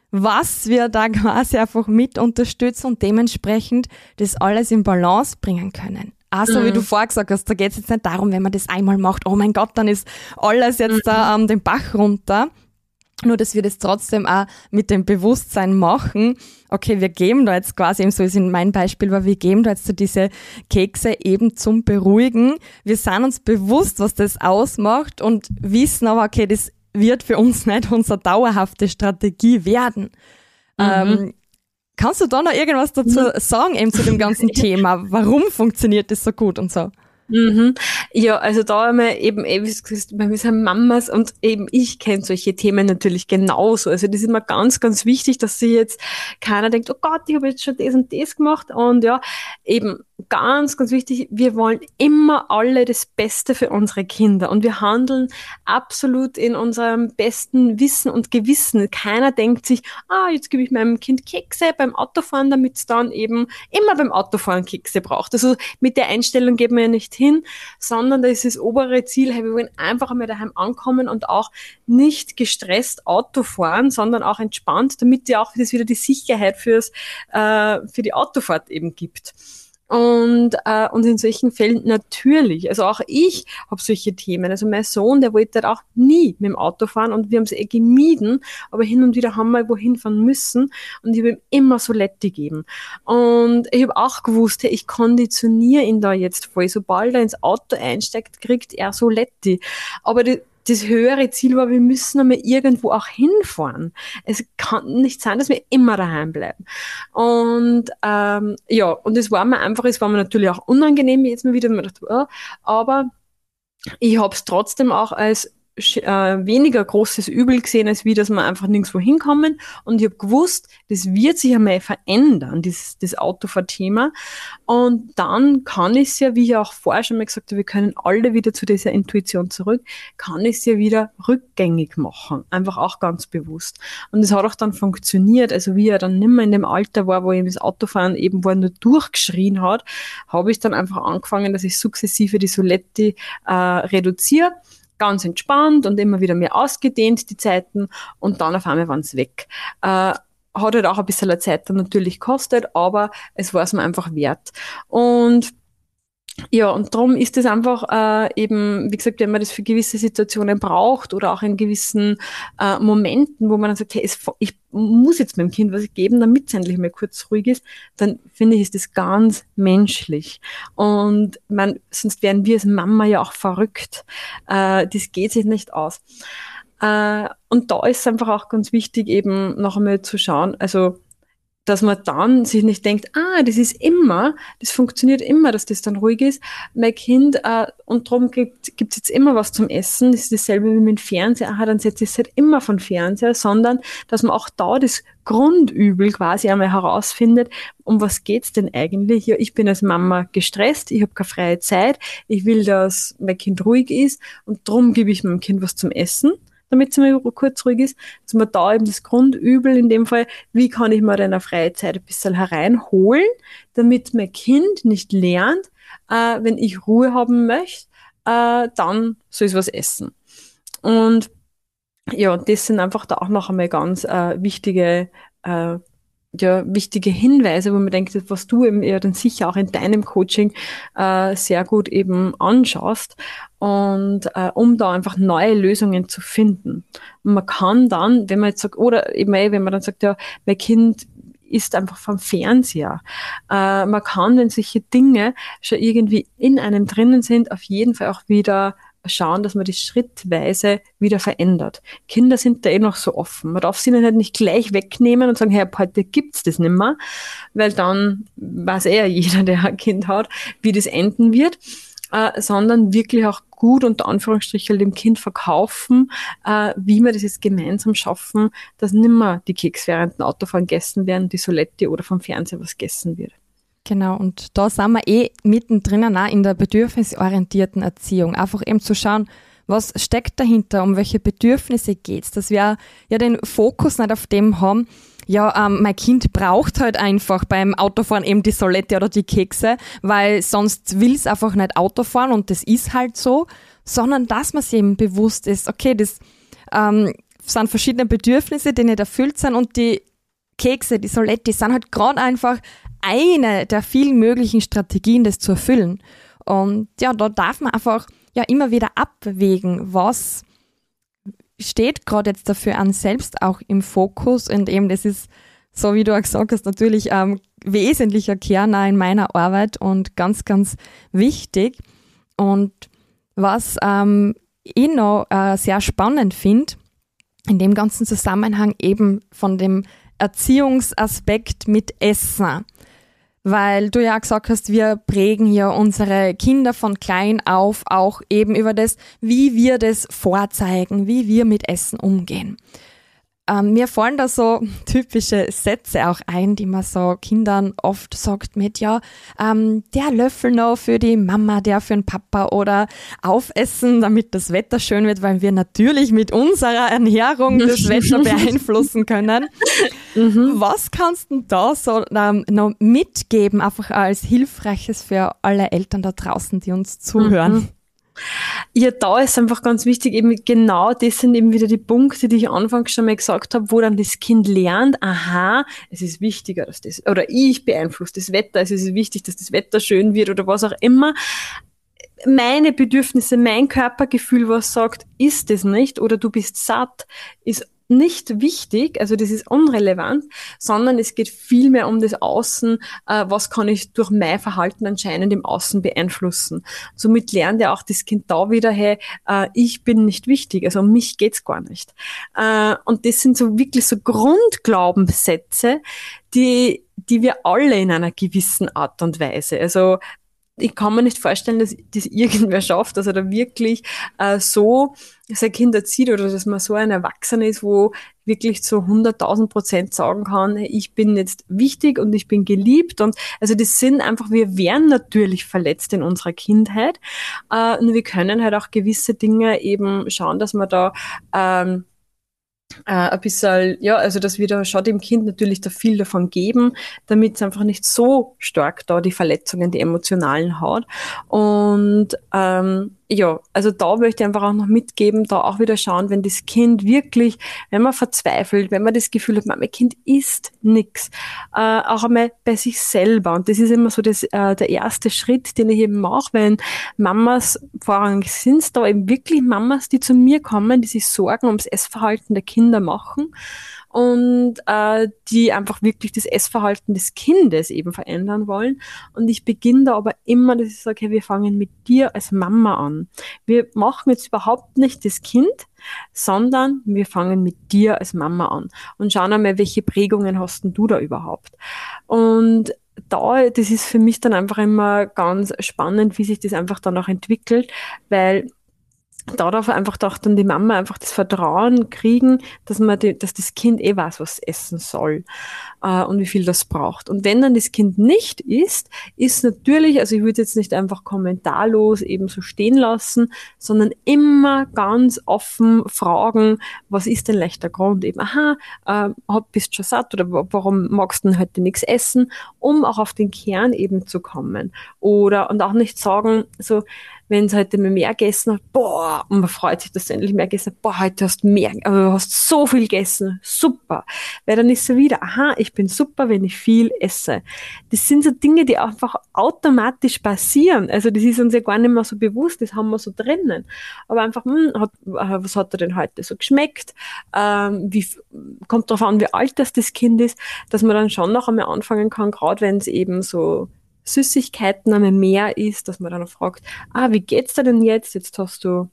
was wir da quasi einfach mit unterstützen und dementsprechend das alles in Balance bringen können. Also, mhm. wie du vorher gesagt hast, da geht es jetzt nicht darum, wenn man das einmal macht, oh mein Gott, dann ist alles jetzt mhm. da ähm, den Bach runter. Nur, dass wir das trotzdem auch mit dem Bewusstsein machen, okay, wir geben da jetzt quasi, eben so ist in mein Beispiel war, wir geben da jetzt so diese Kekse eben zum Beruhigen. Wir sind uns bewusst, was das ausmacht und wissen aber, okay, das wird für uns nicht unsere dauerhafte Strategie werden. Mhm. Ähm, kannst du da noch irgendwas dazu sagen, eben zu dem ganzen Thema? Warum funktioniert das so gut und so? Mhm. Ja, also da haben wir eben, eben wir sind Mamas und eben ich kenne solche Themen natürlich genauso. Also das ist immer ganz, ganz wichtig, dass sich jetzt keiner denkt, oh Gott, ich habe jetzt schon das und das gemacht. Und ja, eben ganz, ganz wichtig, wir wollen immer alle das Beste für unsere Kinder und wir handeln absolut in unserem besten Wissen und Gewissen. Keiner denkt sich, ah, jetzt gebe ich meinem Kind Kekse beim Autofahren, damit es dann eben immer beim Autofahren Kekse braucht. Also mit der Einstellung geben wir ja nicht hin, sondern das ist das obere Ziel, hey, wir wollen einfach einmal daheim ankommen und auch nicht gestresst Auto fahren, sondern auch entspannt, damit ja auch das wieder die Sicherheit fürs, äh, für die Autofahrt eben gibt. Und, äh, und in solchen Fällen natürlich, also auch ich habe solche Themen. Also mein Sohn, der wollte halt auch nie mit dem Auto fahren und wir haben es eh gemieden, aber hin und wieder haben wir wohin fahren müssen und ich habe ihm immer Soletti gegeben. Und ich habe auch gewusst, hey, ich konditioniere ihn da jetzt voll. Sobald er ins Auto einsteigt, kriegt er Soletti. Aber die, das höhere Ziel war, wir müssen einmal irgendwo auch hinfahren. Es kann nicht sein, dass wir immer daheim bleiben. Und ähm, ja, und es war mir einfach, es war mir natürlich auch unangenehm, jetzt mal wieder, gedacht, oh, aber ich habe es trotzdem auch als äh, weniger großes Übel gesehen, als wie, dass wir einfach nirgendwo hinkommen. Und ich habe gewusst, das wird sich einmal verändern, dieses, das Autofahrthema. Und dann kann ich es ja, wie ich auch vorher schon mal gesagt habe, wir können alle wieder zu dieser Intuition zurück, kann ich es ja wieder rückgängig machen. Einfach auch ganz bewusst. Und es hat auch dann funktioniert. Also wie er dann nicht mehr in dem Alter war, wo ihm das Autofahren eben wo er nur durchgeschrien hat, habe ich dann einfach angefangen, dass ich sukzessive die Soletti äh, reduziere. Ganz entspannt und immer wieder mehr ausgedehnt, die Zeiten, und dann auf einmal waren es weg. Äh, hat halt auch ein bisschen Zeit dann natürlich gekostet, aber es war es mir einfach wert. Und ja, und darum ist es einfach äh, eben, wie gesagt, wenn man das für gewisse Situationen braucht oder auch in gewissen äh, Momenten, wo man dann sagt, hey, es, ich muss jetzt meinem Kind was geben, damit es endlich mal kurz ruhig ist, dann finde ich, ist das ganz menschlich. Und man, sonst wären wir als Mama ja auch verrückt. Äh, das geht sich nicht aus. Äh, und da ist es einfach auch ganz wichtig, eben noch einmal zu schauen, also dass man dann sich nicht denkt, ah, das ist immer, das funktioniert immer, dass das dann ruhig ist. Mein Kind, äh, und darum gibt es jetzt immer was zum Essen, das ist dasselbe wie mit dem Fernseher, aha, dann setze ich es halt immer von Fernseher, sondern dass man auch da das Grundübel quasi einmal herausfindet, um was geht's denn eigentlich? Ja, ich bin als Mama gestresst, ich habe keine freie Zeit, ich will, dass mein Kind ruhig ist und darum gebe ich meinem Kind was zum Essen, damit es mal kurz ruhig ist, dass man da eben das Grundübel in dem Fall, wie kann ich mir da in der Freizeit ein bisschen hereinholen, damit mein Kind nicht lernt, äh, wenn ich Ruhe haben möchte, äh, dann soll ich was essen. Und ja, das sind einfach da auch noch einmal ganz äh, wichtige äh, ja, wichtige Hinweise, wo man denkt, was du eben ja dann sicher auch in deinem Coaching äh, sehr gut eben anschaust, und äh, um da einfach neue Lösungen zu finden. Und man kann dann, wenn man jetzt sagt, oder eben wenn man dann sagt, ja, mein Kind ist einfach vom Fernseher. Äh, man kann, wenn solche Dinge schon irgendwie in einem drinnen sind, auf jeden Fall auch wieder schauen, dass man das schrittweise wieder verändert. Kinder sind da eh noch so offen. Man darf sie halt nicht gleich wegnehmen und sagen, hey, ab heute gibt's das nicht mehr, weil dann weiß eh jeder, der ein Kind hat, wie das enden wird, äh, sondern wirklich auch gut unter Anführungsstrichen dem Kind verkaufen, äh, wie wir das jetzt gemeinsam schaffen, dass nicht mehr die Keks während dem Autofahren gegessen werden, die Soletti oder vom Fernseher was gegessen wird. Genau, und da sind wir eh mittendrin auch in der bedürfnisorientierten Erziehung. Einfach eben zu schauen, was steckt dahinter, um welche Bedürfnisse geht's, dass wir ja den Fokus nicht auf dem haben, ja, ähm, mein Kind braucht halt einfach beim Autofahren eben die Soletti oder die Kekse, weil sonst will es einfach nicht Autofahren und das ist halt so, sondern dass man sich eben bewusst ist, okay, das ähm, sind verschiedene Bedürfnisse, die nicht erfüllt sind und die Kekse, die Soletti sind halt gerade einfach eine der vielen möglichen Strategien, das zu erfüllen. Und ja, da darf man einfach ja immer wieder abwägen, was steht gerade jetzt dafür an selbst auch im Fokus, und eben das ist, so wie du auch gesagt hast, natürlich ähm, wesentlicher Kern auch in meiner Arbeit und ganz, ganz wichtig. Und was ähm, ich noch äh, sehr spannend finde, in dem ganzen Zusammenhang eben von dem Erziehungsaspekt mit Essen. Weil du ja auch gesagt hast, wir prägen ja unsere Kinder von klein auf auch eben über das, wie wir das vorzeigen, wie wir mit Essen umgehen. Ähm, mir fallen da so typische Sätze auch ein, die man so Kindern oft sagt mit, ja, ähm, der Löffel noch für die Mama, der für den Papa, oder aufessen, damit das Wetter schön wird, weil wir natürlich mit unserer Ernährung das Wetter beeinflussen können. Mhm. Was kannst du da so ähm, noch mitgeben, einfach als Hilfreiches für alle Eltern da draußen, die uns zuhören? Mhm. Ja, da ist einfach ganz wichtig, eben genau das sind eben wieder die Punkte, die ich anfangs schon mal gesagt habe, wo dann das Kind lernt, aha, es ist wichtiger, dass das, oder ich beeinflusse das Wetter, es ist wichtig, dass das Wetter schön wird oder was auch immer. Meine Bedürfnisse, mein Körpergefühl, was sagt, ist es nicht, oder du bist satt, ist nicht wichtig, also das ist unrelevant, sondern es geht vielmehr um das Außen, äh, was kann ich durch mein Verhalten anscheinend im Außen beeinflussen. Somit lernt ja auch das Kind da wieder, hey, äh, ich bin nicht wichtig, also um mich geht's gar nicht. Äh, und das sind so wirklich so Grundglaubenssätze, die, die wir alle in einer gewissen Art und Weise, also ich kann mir nicht vorstellen, dass das irgendwer schafft, dass er da wirklich äh, so sein Kind erzieht oder dass man so ein Erwachsener ist, wo wirklich zu hunderttausend Prozent sagen kann, ich bin jetzt wichtig und ich bin geliebt. Und also das sind einfach, wir werden natürlich verletzt in unserer Kindheit. Äh, und wir können halt auch gewisse Dinge eben schauen, dass man da ähm, äh, ein bisschen, ja, also dass wir da schon dem Kind natürlich da viel davon geben, damit es einfach nicht so stark da die Verletzungen, die emotionalen hat. Und ähm, ja, also da möchte ich einfach auch noch mitgeben, da auch wieder schauen, wenn das Kind wirklich, wenn man verzweifelt, wenn man das Gefühl hat, mein Kind isst nix, äh, auch einmal bei sich selber. Und das ist immer so das, äh, der erste Schritt, den ich eben mache, wenn Mamas, vorrangig sind es da eben wirklich Mamas, die zu mir kommen, die sich Sorgen ums Essverhalten der Kinder machen und äh, die einfach wirklich das Essverhalten des Kindes eben verändern wollen. Und ich beginne da aber immer, dass ich sage, hey, wir fangen mit dir als Mama an. Wir machen jetzt überhaupt nicht das Kind, sondern wir fangen mit dir als Mama an und schauen einmal, welche Prägungen hast denn du da überhaupt. Und da, das ist für mich dann einfach immer ganz spannend, wie sich das einfach dann auch entwickelt, weil da darf einfach doch dann die Mama einfach das Vertrauen kriegen, dass man die, dass das Kind eh weiß, was es essen soll äh, und wie viel das braucht. Und wenn dann das Kind nicht isst, ist natürlich, also ich würde jetzt nicht einfach kommentarlos eben so stehen lassen, sondern immer ganz offen fragen, was ist denn leicht der Grund? Eben, aha, äh, bist schon satt oder warum magst du denn heute nichts essen? Um auch auf den Kern eben zu kommen. Oder, und auch nicht sagen, so, wenn es heute mehr gegessen hat, boah, und man freut sich, dass du endlich mehr gegessen hast, boah, heute hast du mehr, also du hast so viel gegessen, super. Weil dann ist so wieder, aha, ich bin super, wenn ich viel esse. Das sind so Dinge, die einfach automatisch passieren. Also das ist uns ja gar nicht mehr so bewusst, das haben wir so drinnen. Aber einfach, hm, hat, was hat er denn heute so geschmeckt? Ähm, wie, kommt darauf an, wie alt das das Kind ist, dass man dann schon noch einmal anfangen kann, gerade wenn es eben so Süßigkeiten einmal mehr ist, dass man dann fragt, ah, wie geht's dir denn jetzt? Jetzt hast du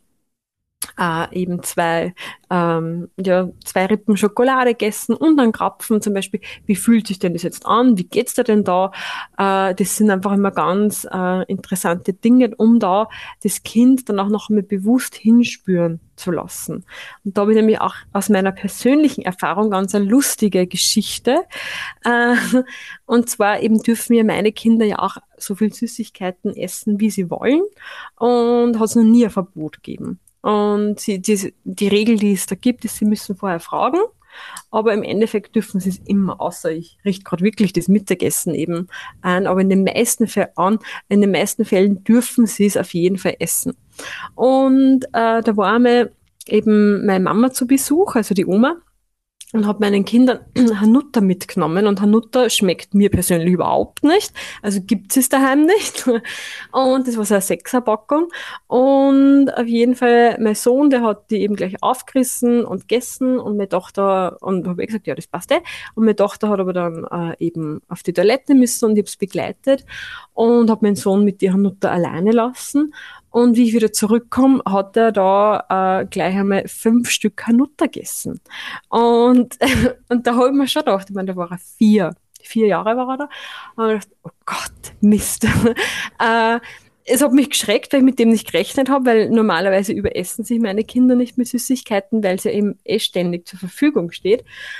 äh, eben zwei, ähm, ja, zwei Rippen Schokolade gegessen und einen Krapfen zum Beispiel. Wie fühlt sich denn das jetzt an? Wie geht's dir denn da? Äh, das sind einfach immer ganz äh, interessante Dinge, um da das Kind dann auch noch einmal bewusst hinspüren zu lassen. Und da habe ich nämlich auch aus meiner persönlichen Erfahrung ganz eine lustige Geschichte. Äh, und zwar eben dürfen mir meine Kinder ja auch so viel Süßigkeiten essen, wie sie wollen. Und hat es noch nie ein Verbot gegeben. Und sie, die, die Regel, die es da gibt, ist, sie müssen vorher fragen. Aber im Endeffekt dürfen sie es immer, außer ich richte gerade wirklich das Mittagessen eben ein. Aber in den meisten Fällen, in den meisten Fällen dürfen sie es auf jeden Fall essen. Und äh, da war einmal eben meine Mama zu Besuch, also die Oma, und habe meinen Kindern Hanuta mitgenommen. Und Hanuta schmeckt mir persönlich überhaupt nicht. Also gibt es daheim nicht. Und das war so eine Sechserpackung. Und auf jeden Fall, mein Sohn, der hat die eben gleich aufgerissen und gegessen. Und meine Tochter, und habe ich gesagt, ja, das passt eh. Und meine Tochter hat aber dann äh, eben auf die Toilette müssen und ich habe es begleitet. Und habe meinen Sohn mit der Hanuta alleine lassen. Und wie ich wieder zurückkomme, hat er da äh, gleich einmal fünf Stück Hanuta gegessen. Und, und da habe ich mir schon gedacht, ich meine, da war er vier. Vier Jahre war er da. Und ich dachte, oh Gott, Mist. äh, es hat mich geschreckt, weil ich mit dem nicht gerechnet habe, weil normalerweise überessen sich meine Kinder nicht mit Süßigkeiten, weil es ja eben eh ständig zur Verfügung steht.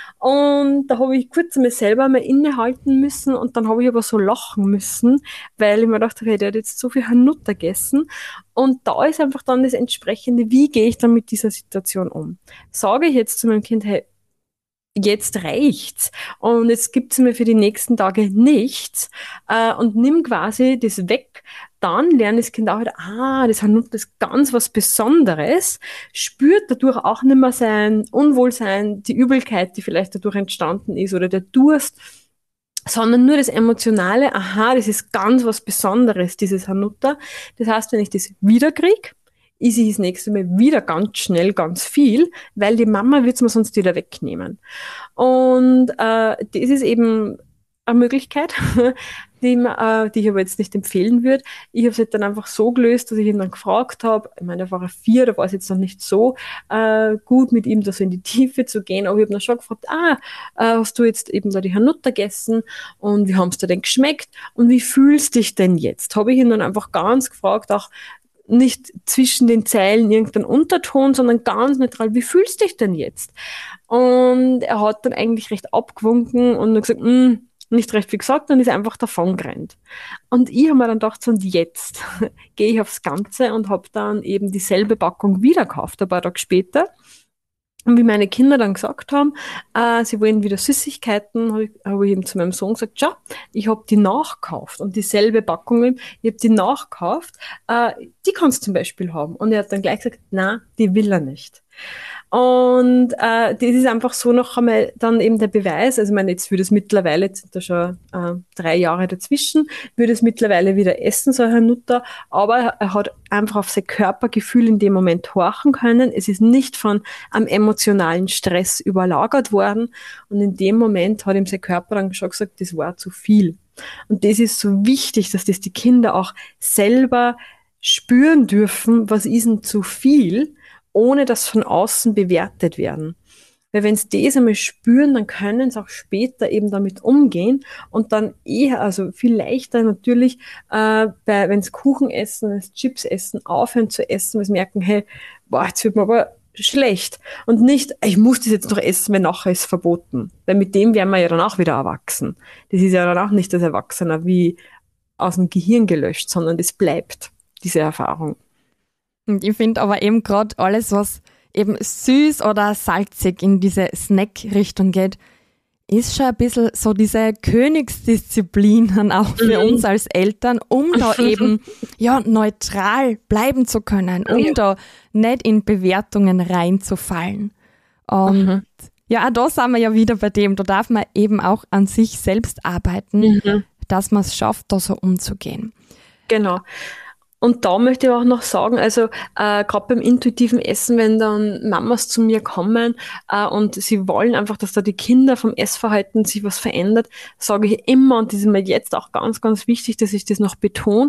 Und da habe ich kurz einmal selber mal innehalten müssen und dann habe ich aber so lachen müssen, weil ich mir gedacht habe, hey, der hat jetzt so viel Hanuta gegessen. Und da ist einfach dann das Entsprechende, wie gehe ich dann mit dieser Situation um? Sage ich jetzt zu meinem Kind, hey, jetzt reicht's und jetzt gibt's mir für die nächsten Tage nichts äh, und nimm quasi das weg, dann lernt das Kind auch wieder, ah, das Hanuta ist ganz was Besonderes, spürt dadurch auch nicht mehr sein Unwohlsein, die Übelkeit, die vielleicht dadurch entstanden ist oder der Durst, sondern nur das Emotionale, aha, das ist ganz was Besonderes, dieses Hanuta. Das heißt, wenn ich das wieder krieg, ist ich das nächste Mal wieder ganz schnell ganz viel, weil die Mama wird's mir sonst wieder wegnehmen. Und äh, das ist eben eine Möglichkeit, die, äh, die ich aber jetzt nicht empfehlen würde. Ich habe es halt dann einfach so gelöst, dass ich ihn dann gefragt habe, ich meine, da war er vier, da war es jetzt noch nicht so äh, gut mit ihm, da so in die Tiefe zu gehen, aber ich habe dann schon gefragt, ah, äh, hast du jetzt eben da die Hanuta gegessen und wie haben's dir denn geschmeckt und wie fühlst dich denn jetzt? Habe ich ihn dann einfach ganz gefragt, auch nicht zwischen den Zeilen irgendein Unterton, sondern ganz neutral, wie fühlst du dich denn jetzt? Und er hat dann eigentlich recht abgewunken und nur gesagt, mm, nicht recht viel gesagt und ist einfach davon gerannt. Und ich habe mir dann gedacht, so, und jetzt gehe ich aufs Ganze und habe dann eben dieselbe Packung wieder gekauft, ein paar Tage später. Und wie meine Kinder dann gesagt haben, äh, sie wollen wieder Süßigkeiten, habe ich, hab ich eben zu meinem Sohn gesagt, schau, ich habe die nachgekauft und dieselbe Packung, ich habe die nachgekauft, äh, die kannst du zum Beispiel haben. Und er hat dann gleich gesagt, na, die will er nicht. Und äh, das ist einfach so noch einmal dann eben der Beweis, also ich meine, jetzt würde es mittlerweile, jetzt sind da schon äh, drei Jahre dazwischen, würde es mittlerweile wieder essen, so ein Hanuta, aber er hat einfach auf sein Körpergefühl in dem Moment horchen können. Es ist nicht von einem emotionalen Stress überlagert worden und in dem Moment hat ihm sein Körper dann schon gesagt, das war zu viel. Und das ist so wichtig, dass das die Kinder auch selber spüren dürfen, was ist denn zu viel, ohne dass von außen bewertet werden. Weil wenn sie das einmal spüren, dann können sie auch später eben damit umgehen und dann eher, also viel leichter natürlich, äh, bei, wenn sie Kuchen essen, wenn sie Chips essen, aufhören zu essen, weil sie merken, hey, boah, jetzt wird mir aber schlecht. Und nicht, ich muss das jetzt noch essen, weil nachher ist es verboten. Weil mit dem werden wir ja dann auch wieder erwachsen. Das ist ja dann auch nicht das Erwachsene wie aus dem Gehirn gelöscht, sondern das bleibt, diese Erfahrung. Und ich finde aber eben gerade alles, was eben süß oder salzig in diese Snack-Richtung geht, ist schon ein bisschen so diese Königsdisziplin dann auch für mhm. uns als Eltern, um da eben ja neutral bleiben zu können, um ja. da nicht in Bewertungen reinzufallen. Und mhm. ja, auch da sind wir ja wieder bei dem, da darf man eben auch an sich selbst arbeiten, mhm. dass man es schafft, da so umzugehen. Genau. Und da möchte ich auch noch sagen, also äh, gerade beim intuitiven Essen, wenn dann Mamas zu mir kommen äh, und sie wollen einfach, dass da die Kinder vom Essverhalten sich was verändert, sage ich immer, und das ist mir jetzt auch ganz, ganz wichtig, dass ich das noch betone,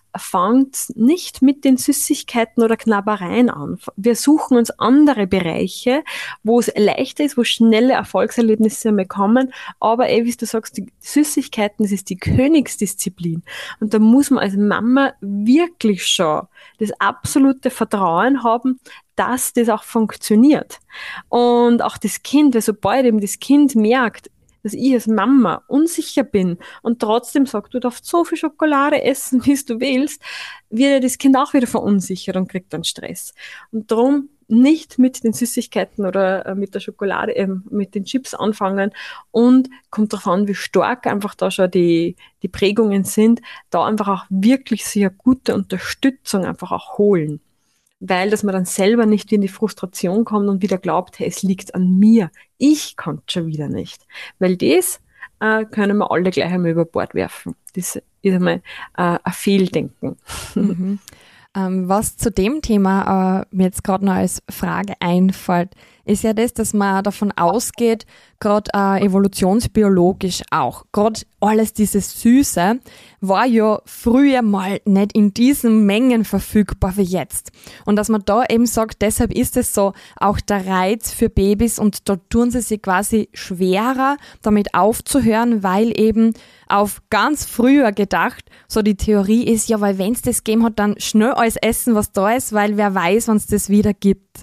fangt nicht mit den Süßigkeiten oder Knabbereien an. Wir suchen uns andere Bereiche, wo es leichter ist, wo schnelle Erfolgserlebnisse mehr kommen. Aber ey, wie du sagst, die Süßigkeiten, das ist die Königsdisziplin. Und da muss man als Mama wirklich schon das absolute Vertrauen haben, dass das auch funktioniert. Und auch das Kind, weil sobald eben das Kind merkt, dass ich als Mama unsicher bin und trotzdem sagt, du darfst so viel Schokolade essen, wie du willst, wird das Kind auch wieder verunsichert und kriegt dann Stress. Und darum nicht mit den Süßigkeiten oder mit der Schokolade, äh, mit den Chips anfangen und kommt darauf an, wie stark einfach da schon die, die Prägungen sind, da einfach auch wirklich sehr gute Unterstützung einfach auch holen. weil dass man dann selber nicht in die Frustration kommt und wieder glaubt, hey, es liegt an mir, ich kann schon wieder nicht. Weil das äh, können wir alle gleich einmal über Bord werfen. Das ist einmal äh, ein Fehldenken. Mhm. Ähm, was zu dem Thema äh, mir jetzt gerade noch als Frage einfällt, ist ja das, dass man davon ausgeht, gerade äh, evolutionsbiologisch auch, gerade alles dieses Süße war ja früher mal nicht in diesen Mengen verfügbar wie jetzt. Und dass man da eben sagt, deshalb ist es so auch der Reiz für Babys und da tun sie sich quasi schwerer, damit aufzuhören, weil eben auf ganz früher gedacht, so die Theorie ist, ja, weil wenn es das gegeben hat, dann schnell alles essen, was da ist, weil wer weiß, wann es das wieder gibt.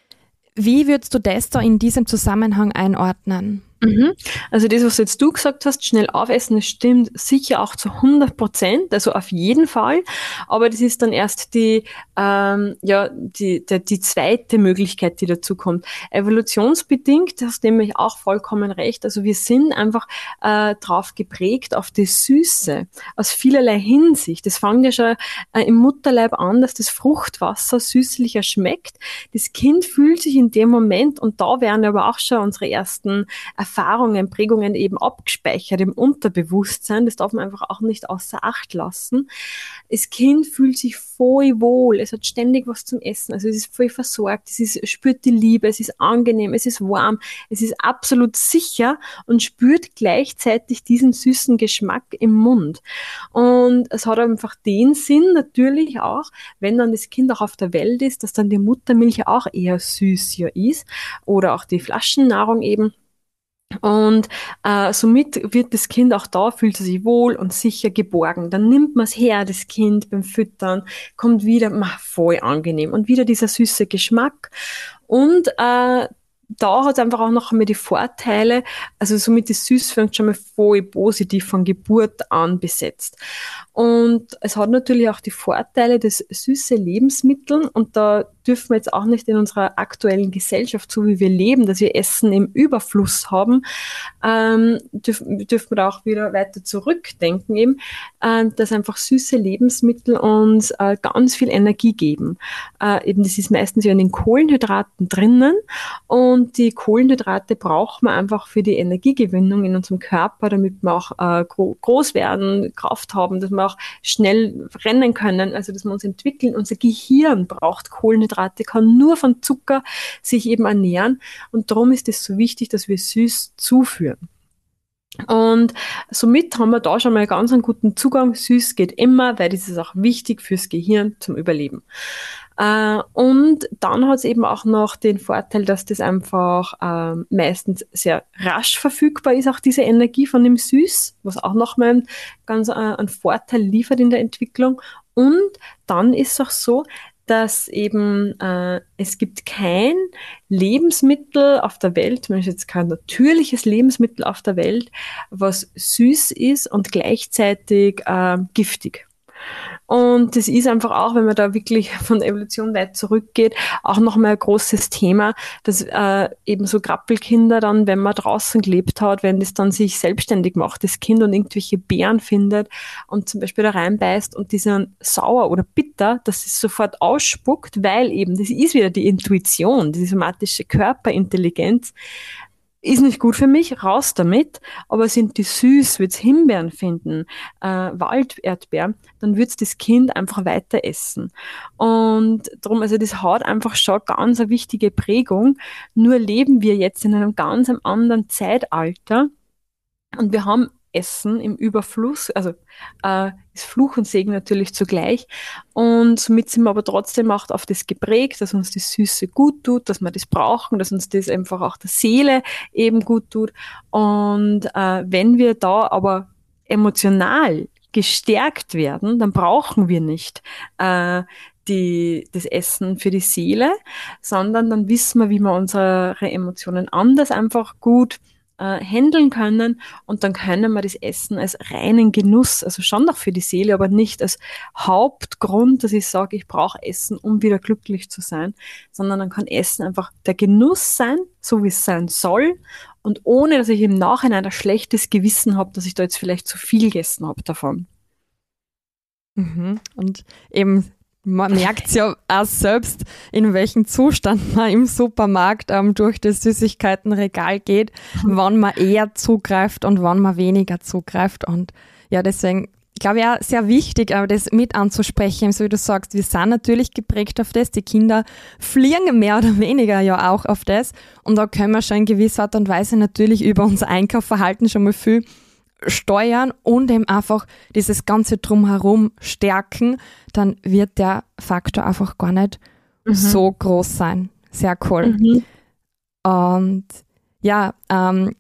Wie würdest du das da in diesem Zusammenhang einordnen? Mhm. Also das, was jetzt du gesagt hast, schnell aufessen, das stimmt sicher auch zu hundert Prozent, also auf jeden Fall. Aber das ist dann erst die, ähm, ja, die, die, die zweite Möglichkeit, die dazu kommt. Evolutionsbedingt, hast du nämlich auch vollkommen recht. Also wir sind einfach äh, drauf geprägt auf das Süße, aus vielerlei Hinsicht. Das fängt ja schon äh, im Mutterleib an, dass das Fruchtwasser süßlicher schmeckt. Das Kind fühlt sich in dem Moment, und da werden aber auch schon unsere ersten Erfahrungen, Prägungen eben abgespeichert im Unterbewusstsein. Das darf man einfach auch nicht außer Acht lassen. Das Kind fühlt sich voll wohl. Es hat ständig was zum Essen. Also es ist voll versorgt. Es ist, spürt die Liebe. Es ist angenehm. Es ist warm. Es ist absolut sicher und spürt gleichzeitig diesen süßen Geschmack im Mund. Und es hat einfach den Sinn natürlich auch, wenn dann das Kind auch auf der Welt ist, dass dann die Muttermilch auch eher süß ja ist oder auch die Flaschennahrung eben. Und äh, somit wird das Kind auch da, fühlt es sich wohl und sicher geborgen. Dann nimmt man es her, das Kind beim Füttern, kommt wieder, mach, voll angenehm. Und wieder dieser süße Geschmack. Und äh, da hat es einfach auch noch einmal die Vorteile, also somit ist Süß fängt schon mal voll positiv von Geburt an besetzt. Und es hat natürlich auch die Vorteile des süße Lebensmitteln und da dürfen wir jetzt auch nicht in unserer aktuellen Gesellschaft, so wie wir leben, dass wir Essen im Überfluss haben, ähm, dürfen, dürfen wir da auch wieder weiter zurückdenken eben, äh, dass einfach süße Lebensmittel uns äh, ganz viel Energie geben. Äh, eben das ist meistens ja in den Kohlenhydraten drinnen und die Kohlenhydrate braucht man einfach für die Energiegewinnung in unserem Körper, damit wir auch äh, gro- groß werden, Kraft haben, dass wir auch schnell rennen können, also dass wir uns entwickeln. Unser Gehirn braucht Kohlenhydrate, kann nur von Zucker sich eben ernähren und darum ist es so wichtig, dass wir süß zuführen. Und somit haben wir da schon mal ganz einen guten Zugang. Süß geht immer, weil das ist auch wichtig fürs Gehirn zum Überleben. Äh, und dann hat es eben auch noch den Vorteil, dass das einfach äh, meistens sehr rasch verfügbar ist, auch diese Energie von dem Süß, was auch nochmal einen, ganz äh, einen Vorteil liefert in der Entwicklung. Und dann ist es auch so, dass eben äh, es gibt kein Lebensmittel auf der Welt, zumindest jetzt kein natürliches Lebensmittel auf der Welt, was süß ist und gleichzeitig äh, giftig. Und das ist einfach auch, wenn man da wirklich von der Evolution weit zurückgeht, auch nochmal ein großes Thema, dass äh, eben so Krabbelkinder dann, wenn man draußen gelebt hat, wenn das dann sich selbstständig macht, das Kind und irgendwelche Beeren findet und zum Beispiel da reinbeißt und die sind sauer oder bitter, dass es sofort ausspuckt, weil eben, das ist wieder die Intuition, die somatische Körperintelligenz, ist nicht gut für mich, raus damit, aber sind die süß, wird's Himbeeren finden, äh, Walderdbeeren, dann wird's das Kind einfach weiter essen. Und darum, also das hat einfach schon ganz eine wichtige Prägung, nur leben wir jetzt in einem ganz anderen Zeitalter und wir haben Essen im Überfluss, also äh, ist Fluch und Segen natürlich zugleich. Und somit sind wir aber trotzdem auch auf das geprägt, dass uns das Süße gut tut, dass wir das brauchen, dass uns das einfach auch der Seele eben gut tut. Und äh, wenn wir da aber emotional gestärkt werden, dann brauchen wir nicht äh, die, das Essen für die Seele, sondern dann wissen wir, wie wir unsere Emotionen anders einfach gut äh, handeln können und dann können wir das Essen als reinen Genuss, also schon noch für die Seele, aber nicht als Hauptgrund, dass ich sage, ich brauche Essen, um wieder glücklich zu sein, sondern dann kann Essen einfach der Genuss sein, so wie es sein soll und ohne, dass ich im Nachhinein ein schlechtes Gewissen habe, dass ich da jetzt vielleicht zu viel gegessen habe davon. Mhm. Und eben man merkt ja auch selbst, in welchem Zustand man im Supermarkt ähm, durch das Süßigkeitenregal geht, wann man eher zugreift und wann man weniger zugreift. Und ja, deswegen glaube ich auch sehr wichtig, aber das mit anzusprechen, so wie du sagst, wir sind natürlich geprägt auf das, die Kinder fliegen mehr oder weniger ja auch auf das und da können wir schon in gewisser Art und Weise natürlich über unser Einkaufsverhalten schon mal viel steuern und eben einfach dieses ganze Drumherum stärken, dann wird der Faktor einfach gar nicht mhm. so groß sein. Sehr cool. Mhm. Und ja, ähm,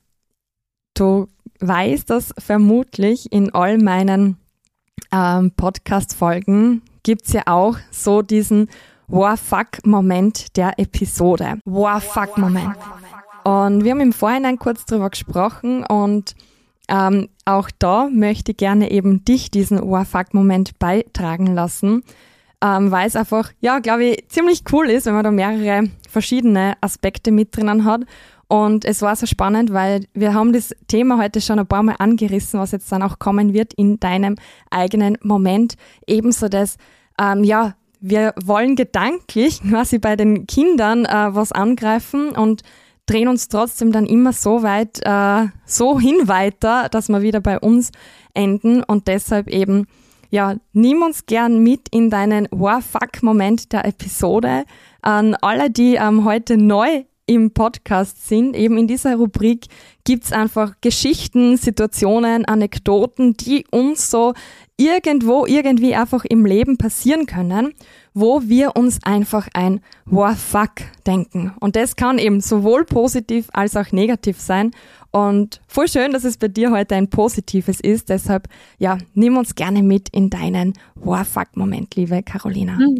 du weißt, dass vermutlich in all meinen ähm, Podcast-Folgen gibt es ja auch so diesen Wow-Fuck-Moment der Episode. Wow-Fuck-Moment. Und wir haben im Vorhinein kurz drüber gesprochen und Ähm, auch da möchte ich gerne eben dich diesen Wow-Fuck-Moment beitragen lassen, ähm, weil es einfach, ja, glaube ich, ziemlich cool ist, wenn man da mehrere verschiedene Aspekte mit drinnen hat. Und es war so spannend, weil wir haben das Thema heute schon ein paar Mal angerissen, was jetzt dann auch kommen wird in deinem eigenen Moment. Ebenso das, ähm, ja, wir wollen gedanklich quasi bei den Kindern äh, was angreifen und drehen uns trotzdem dann immer so weit, äh, so hin weiter, dass wir wieder bei uns enden und deshalb eben, ja, nimm uns gern mit in deinen Wow-Fuck-Moment der Episode. An alle, die ähm, heute neu im Podcast sind, eben in dieser Rubrik gibt's einfach Geschichten, Situationen, Anekdoten, die uns so irgendwo, irgendwie einfach im Leben passieren können, wo wir uns einfach ein Wow, fuck denken. Und das kann eben sowohl positiv als auch negativ sein. Und voll schön, dass es bei dir heute ein positives ist. Deshalb, ja, nimm uns gerne mit in deinen Wow, fuck Moment, liebe Carolina. Mhm.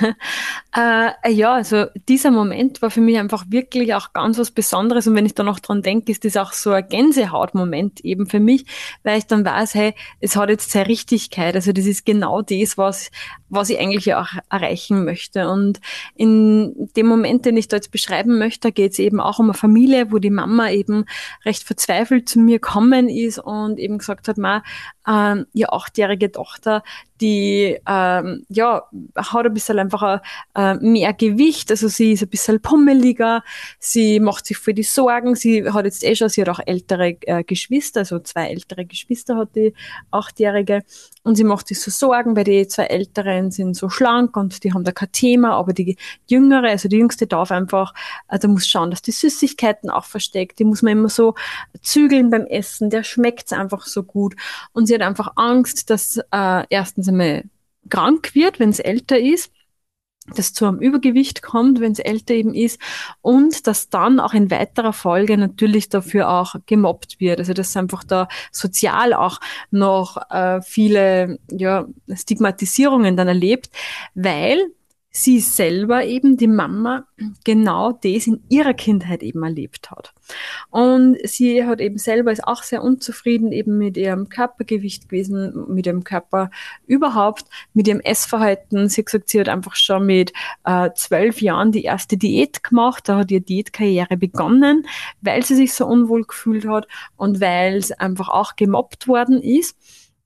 äh, ja, also dieser Moment war für mich einfach wirklich auch ganz was Besonderes und wenn ich da noch dran denke, ist das auch so ein Gänsehautmoment eben für mich, weil ich dann weiß, hey, es hat jetzt seine Richtigkeit, also das ist genau das, was was ich eigentlich auch erreichen möchte und in dem Moment, den ich da jetzt beschreiben möchte, geht es eben auch um eine Familie, wo die Mama eben recht verzweifelt zu mir gekommen ist und eben gesagt hat, ma, ähm, ihre achtjährige Tochter, die ähm, ja hat ein bisschen einfach äh, mehr Gewicht, also sie ist ein bisschen pummeliger, sie macht sich für die Sorgen, sie hat jetzt eh schon, sie hat auch ältere äh, Geschwister, also zwei ältere Geschwister hat die achtjährige und sie macht sich so Sorgen, weil die zwei Älteren sind so schlank und die haben da kein Thema, aber die Jüngere, also die Jüngste darf einfach, äh, da muss schauen, dass die Süßigkeiten auch versteckt, die muss man immer so zügeln beim Essen, der schmeckt's einfach so gut und sie hat einfach Angst, dass äh, erstens einmal krank wird, wenn es älter ist, dass zu einem Übergewicht kommt, wenn es älter eben ist und dass dann auch in weiterer Folge natürlich dafür auch gemobbt wird. Also dass einfach da sozial auch noch äh, viele ja, Stigmatisierungen dann erlebt, weil sie selber eben, die Mama, genau das in ihrer Kindheit eben erlebt hat. Und sie hat eben selber, ist auch sehr unzufrieden eben mit ihrem Körpergewicht gewesen, mit ihrem Körper überhaupt, mit ihrem Essverhalten. Sie hat gesagt, sie hat einfach schon mit äh, zwölf Jahren die erste Diät gemacht, da hat ihre Diätkarriere begonnen, weil sie sich so unwohl gefühlt hat und weil es einfach auch gemobbt worden ist.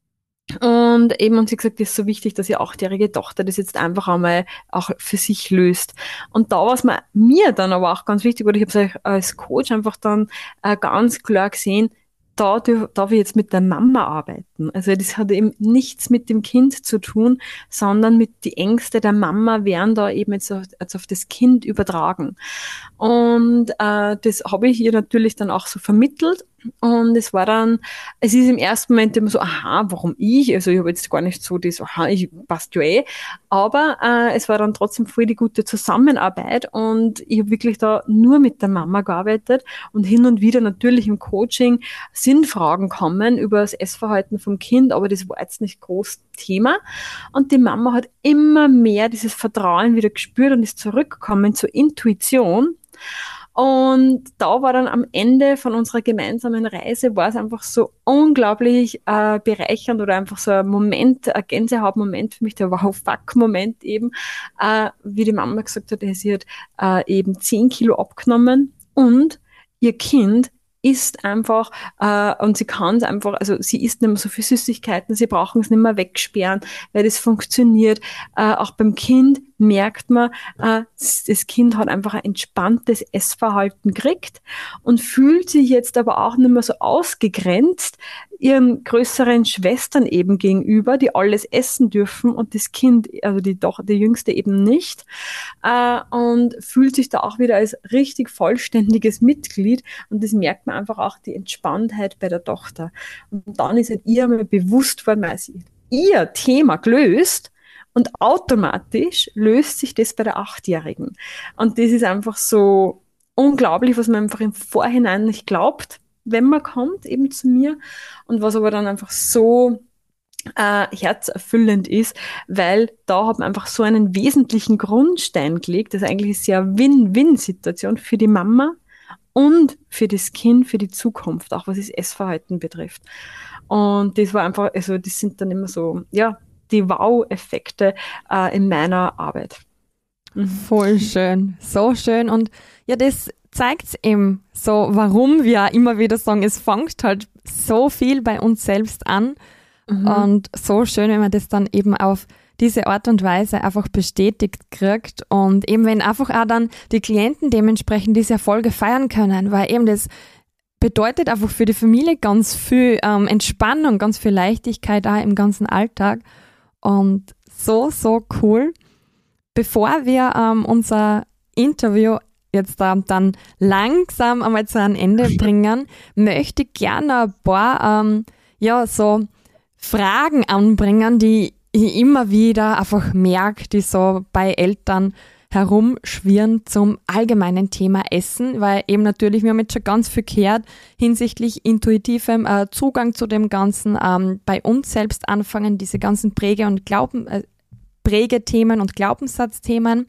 Und eben, und sie hat gesagt, das ist so wichtig, dass ihre achtjährige Tochter das jetzt einfach einmal auch für sich löst. Und da war es mir, mir dann aber auch ganz wichtig, oder ich habe es als Coach einfach dann äh, ganz klar gesehen, da darf ich jetzt mit der Mama arbeiten. Also das hat eben nichts mit dem Kind zu tun, sondern mit die Ängste der Mama werden da eben jetzt auf, jetzt auf das Kind übertragen. Und äh, das habe ich ihr natürlich dann auch so vermittelt. Und es war dann, es ist im ersten Moment immer so, aha, warum ich? Also ich habe jetzt gar nicht so das, aha, ich passt ja eh. Aber äh, es war dann trotzdem voll die gute Zusammenarbeit und ich habe wirklich da nur mit der Mama gearbeitet und hin und wieder natürlich im Coaching sind Fragen kommen über das Essverhalten vom Kind, aber das war jetzt nicht groß Thema. Und die Mama hat immer mehr dieses Vertrauen wieder gespürt und ist zurückgekommen zur Intuition. Und da war dann am Ende von unserer gemeinsamen Reise, war es einfach so unglaublich äh, bereichernd oder einfach so ein Moment, ein Gänsehautmoment für mich, der Wow-Fuck-Moment eben, äh, wie die Mama gesagt hat, sie hat äh, eben zehn Kilo abgenommen und ihr Kind isst einfach äh, und sie kann es einfach, also sie isst nicht mehr so viel Süßigkeiten, sie brauchen es nicht mehr wegsperren, weil das funktioniert. Äh, auch beim Kind merkt man, äh, das Kind hat einfach ein entspanntes Essverhalten gekriegt und fühlt sich jetzt aber auch nicht mehr so ausgegrenzt ihren größeren Schwestern eben gegenüber, die alles essen dürfen und das Kind, also die doch die Jüngste eben nicht, äh, und fühlt sich da auch wieder als richtig vollständiges Mitglied und das merkt man einfach auch die Entspanntheit bei der Tochter. Und dann ist halt ihr mal bewusst worden, weil sie ihr Thema gelöst und automatisch löst sich das bei der Achtjährigen. Und das ist einfach so unglaublich, was man einfach im Vorhinein nicht glaubt, wenn man kommt eben zu mir und was aber dann einfach so äh, herzerfüllend ist, weil da hat man einfach so einen wesentlichen Grundstein gelegt. Das ist eigentlich eine sehr Win-Win-Situation für die Mama und für das Kind, für die Zukunft, auch was das Essverhalten betrifft. Und das war einfach, also das sind dann immer so, ja, die Wow-Effekte äh, in meiner Arbeit. Mhm. Voll schön, so schön und ja, das zeigt eben so, warum wir immer wieder sagen, es fängt halt so viel bei uns selbst an mhm. und so schön, wenn man das dann eben auf diese Art und Weise einfach bestätigt kriegt und eben wenn einfach auch dann die Klienten dementsprechend diese Erfolge feiern können, weil eben das bedeutet einfach für die Familie ganz viel ähm, Entspannung, ganz viel Leichtigkeit auch im ganzen Alltag und so, so cool. Bevor wir ähm, unser Interview jetzt äh, dann langsam einmal zu einem Ende bringen, möchte ich gerne ein paar ähm, ja, so Fragen anbringen, die ich immer wieder einfach merke, die so bei Eltern herumschwirren zum allgemeinen Thema Essen, weil eben natürlich, wir haben jetzt schon ganz viel gehört hinsichtlich intuitivem äh, Zugang zu dem Ganzen, ähm, bei uns selbst anfangen, diese ganzen Präge- und Glauben, äh, Prägethemen und Glaubenssatzthemen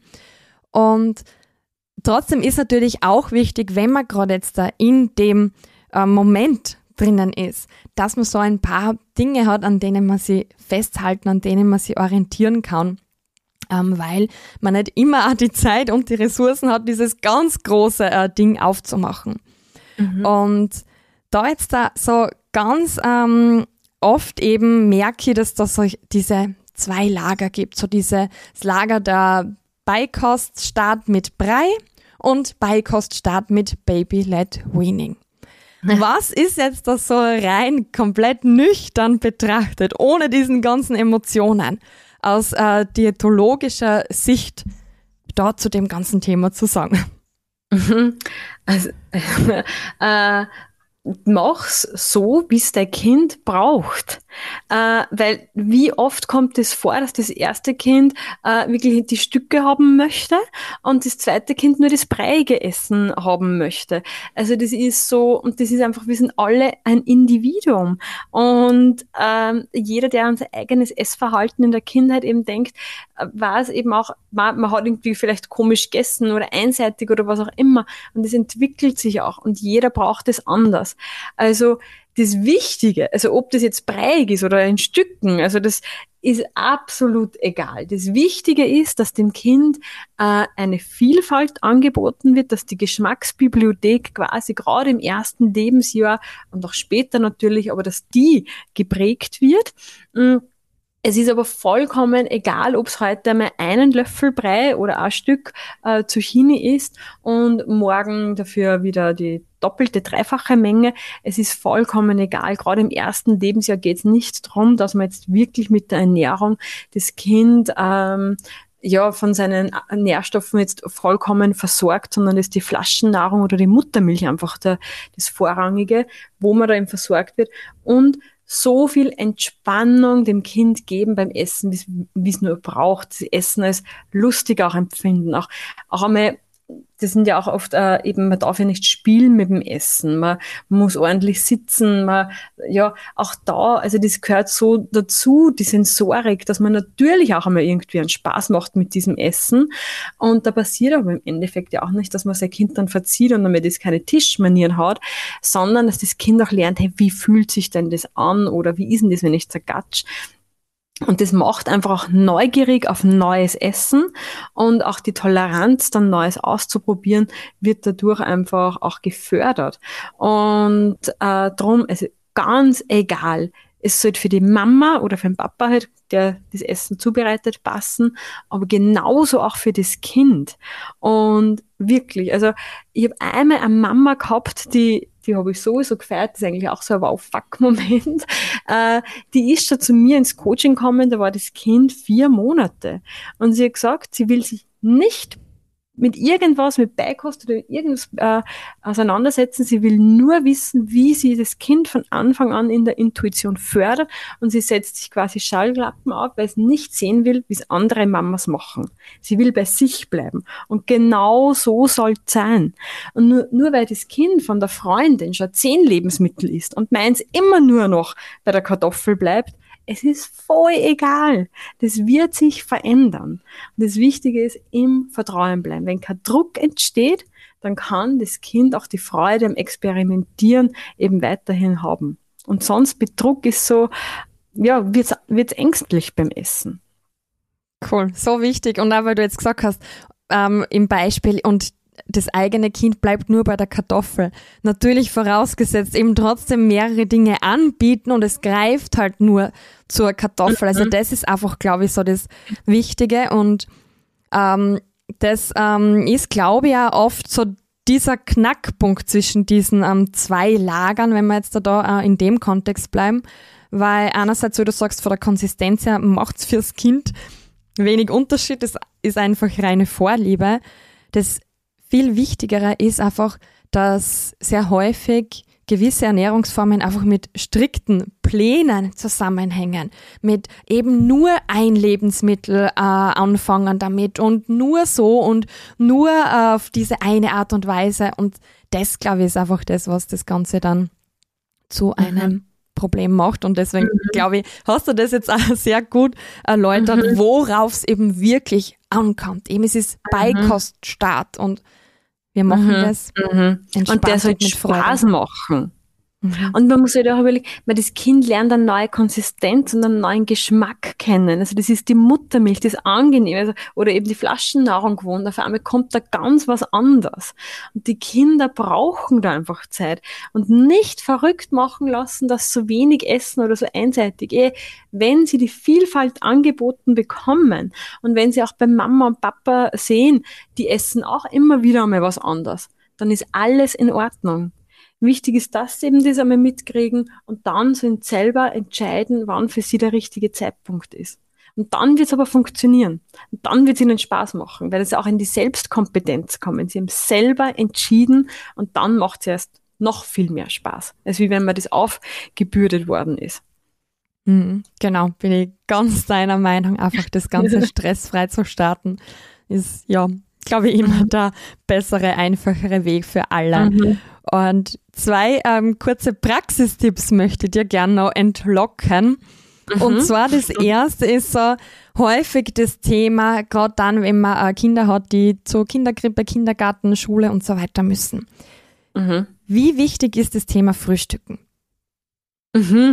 und trotzdem ist natürlich auch wichtig, wenn man gerade jetzt da in dem äh, Moment drinnen ist, dass man so ein paar Dinge hat, an denen man sich festhalten, an denen man sich orientieren kann, ähm, weil man nicht immer auch die Zeit und die Ressourcen hat, dieses ganz große äh, Ding aufzumachen. Mhm. Und da jetzt da so ganz ähm, oft eben merke ich, dass da so diese zwei Lager gibt, so dieses Lager der Beikoststart mit Brei und Beikoststart mit Baby-led Weaning. Was ist jetzt das so rein komplett nüchtern betrachtet, ohne diesen ganzen Emotionen, aus äh, diätologischer Sicht da zu dem ganzen Thema zu sagen? Also, äh, mach's so, wie es dein Kind braucht. Äh, weil wie oft kommt es vor, dass das erste Kind äh, wirklich die Stücke haben möchte und das zweite Kind nur das breiige Essen haben möchte. Also das ist so, und das ist einfach, wir sind alle ein Individuum. Und ähm, jeder, der an sein eigenes Essverhalten in der Kindheit eben denkt, äh, war es eben auch, man, man hat irgendwie vielleicht komisch gegessen oder einseitig oder was auch immer. Und das entwickelt sich auch und jeder braucht es anders. Also das Wichtige, also ob das jetzt breiig ist oder in Stücken, also das ist absolut egal. Das Wichtige ist, dass dem Kind äh, eine Vielfalt angeboten wird, dass die Geschmacksbibliothek quasi gerade im ersten Lebensjahr und auch später natürlich, aber dass die geprägt wird. Es ist aber vollkommen egal, ob es heute einmal einen Löffel Brei oder ein Stück äh, Zucchini ist und morgen dafür wieder die doppelte, dreifache Menge. Es ist vollkommen egal. Gerade im ersten Lebensjahr geht es nicht darum, dass man jetzt wirklich mit der Ernährung das Kind ähm, ja von seinen Nährstoffen jetzt vollkommen versorgt, sondern ist die Flaschennahrung oder die Muttermilch einfach der, das Vorrangige, wo man da eben versorgt wird und so viel Entspannung dem Kind geben beim Essen, wie es nur braucht. Das Essen als lustig auch empfinden. Auch, auch einmal, das sind ja auch oft äh, eben, man darf ja nicht spielen mit dem Essen. Man muss ordentlich sitzen. Man, ja, auch da, also das gehört so dazu, die Sensorik, dass man natürlich auch einmal irgendwie einen Spaß macht mit diesem Essen. Und da passiert aber im Endeffekt ja auch nicht, dass man sein Kind dann verzieht und damit das keine Tischmanieren hat, sondern dass das Kind auch lernt, hey, wie fühlt sich denn das an oder wie ist denn das, wenn ich zergatsch? Und das macht einfach auch neugierig auf neues Essen und auch die Toleranz, dann Neues auszuprobieren, wird dadurch einfach auch gefördert. Und äh, darum, also ganz egal, es sollte für die Mama oder für den Papa halt, der das Essen zubereitet, passen, aber genauso auch für das Kind. Und wirklich, also ich habe einmal eine Mama gehabt, die die habe ich sowieso gefeiert, das ist eigentlich auch so ein Wow-Fuck-Moment. Äh, die ist schon zu mir ins Coaching gekommen, da war das Kind vier Monate. Und sie hat gesagt, sie will sich nicht mit irgendwas, mit Beikost oder irgendwas äh, auseinandersetzen. Sie will nur wissen, wie sie das Kind von Anfang an in der Intuition fördert, und sie setzt sich quasi Schallklappen auf, weil sie nicht sehen will, wie es andere Mamas machen. Sie will bei sich bleiben. Und genau so soll es sein. Und nur, nur weil das Kind von der Freundin schon zehn Lebensmittel isst und meins immer nur noch bei der Kartoffel bleibt, es ist voll egal. Das wird sich verändern. Und das Wichtige ist, im Vertrauen bleiben. Wenn kein Druck entsteht, dann kann das Kind auch die Freude am Experimentieren eben weiterhin haben. Und sonst mit Druck ist so, ja, wird's, wird's ängstlich beim Essen. Cool, so wichtig. Und auch weil du jetzt gesagt hast, ähm, im Beispiel, und das eigene Kind bleibt nur bei der Kartoffel. Natürlich vorausgesetzt eben trotzdem mehrere Dinge anbieten und es greift halt nur zur Kartoffel. Also das ist einfach, glaube ich, so das Wichtige, und ähm, das ähm, ist, glaube ich, auch oft so dieser Knackpunkt zwischen diesen ähm, zwei Lagern, wenn wir jetzt da, da äh, in dem Kontext bleiben, weil einerseits, wie du sagst, von der Konsistenz her macht's fürs Kind wenig Unterschied, das ist einfach reine Vorliebe. Das viel wichtigerer ist einfach, dass sehr häufig gewisse Ernährungsformen einfach mit strikten Plänen zusammenhängen, mit eben nur ein Lebensmittel äh, anfangen damit und nur so und nur äh, auf diese eine Art und Weise, und das, glaube ich, ist einfach das, was das Ganze dann zu einem mhm. Problem macht, und deswegen, mhm. glaube ich, hast du das jetzt auch sehr gut erläutert, mhm. worauf es eben wirklich ankommt. Eben, es ist mhm. Beikoststart und wir machen mhm, das mhm. Und der soll Spaß machen. Mhm. Und man muss sich halt auch überlegen, weil das Kind lernt eine neue Konsistenz und einen neuen Geschmack kennen. Also das ist die Muttermilch, das ist angenehm, also, oder eben die Flaschennahrung gewohnt. Auf einmal kommt da ganz was anderes. Und die Kinder brauchen da einfach Zeit. Und nicht verrückt machen lassen, dass so wenig essen oder so einseitig. Eh, wenn sie die Vielfalt angeboten bekommen und wenn sie auch bei Mama und Papa sehen, die essen auch immer wieder einmal was anderes, dann ist alles in Ordnung. Wichtig ist, dass sie eben das einmal mitkriegen und dann sollen selber entscheiden, wann für sie der richtige Zeitpunkt ist. Und dann wird es aber funktionieren. Und dann wird es ihnen Spaß machen, weil es auch in die Selbstkompetenz kommen. Sie haben selber entschieden und dann macht es erst noch viel mehr Spaß, als wie wenn man das aufgebürdet worden ist. Mhm, genau, bin ich ganz deiner Meinung. Einfach das Ganze stressfrei zu starten ist, ja, glaube ich, immer der bessere, einfachere Weg für alle. Mhm. Und zwei ähm, kurze Praxistipps möchte ich dir gerne noch entlocken. Mhm. Und zwar das erste ist so häufig das Thema, gerade dann, wenn man äh, Kinder hat, die zur Kinderkrippe, Kindergarten, Schule und so weiter müssen. Mhm. Wie wichtig ist das Thema Frühstücken? Mhm.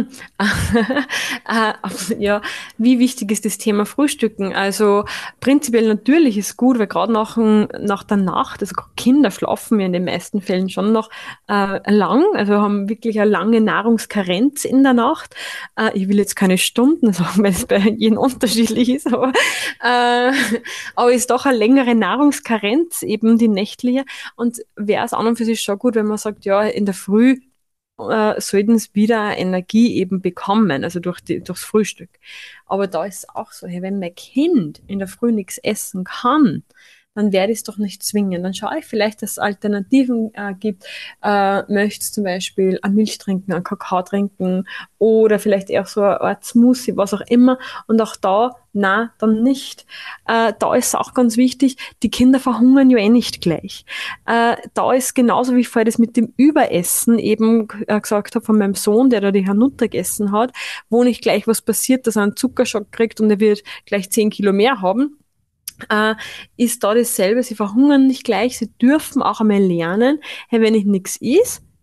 Ja, wie wichtig ist das Thema Frühstücken? Also prinzipiell natürlich ist gut, weil gerade nach, nach der Nacht, also Kinder schlafen ja in den meisten Fällen schon noch äh, lang, also haben wirklich eine lange Nahrungskarenz in der Nacht. Äh, ich will jetzt keine Stunden sagen, weil es bei jedem unterschiedlich ist, aber, äh, aber ist doch eine längere Nahrungskarenz, eben die nächtliche, und wäre es an und für sich schon gut, wenn man sagt, ja, in der Früh äh, sollten sie wieder Energie eben bekommen, also durch die, durchs Frühstück. Aber da ist es auch so, hey, wenn mein Kind in der Früh nichts essen kann, dann werde ich es doch nicht zwingen. Dann schaue ich vielleicht, dass es Alternativen äh, gibt. Äh, möchtest zum Beispiel eine Milch trinken, einen Kakao trinken oder vielleicht eher so eine Art Smoothie, was auch immer. Und auch da, na, dann nicht. Äh, da ist auch ganz wichtig, die Kinder verhungern ja eh nicht gleich. Äh, da ist genauso, wie ich vorher das mit dem Überessen eben äh, gesagt habe von meinem Sohn, der da die Hanuta gegessen hat, wo nicht gleich was passiert, dass er einen Zuckerschock kriegt und er wird gleich zehn Kilo mehr haben. Äh, ist da dasselbe, sie verhungern nicht gleich, sie dürfen auch einmal lernen, hey, wenn ich nichts is,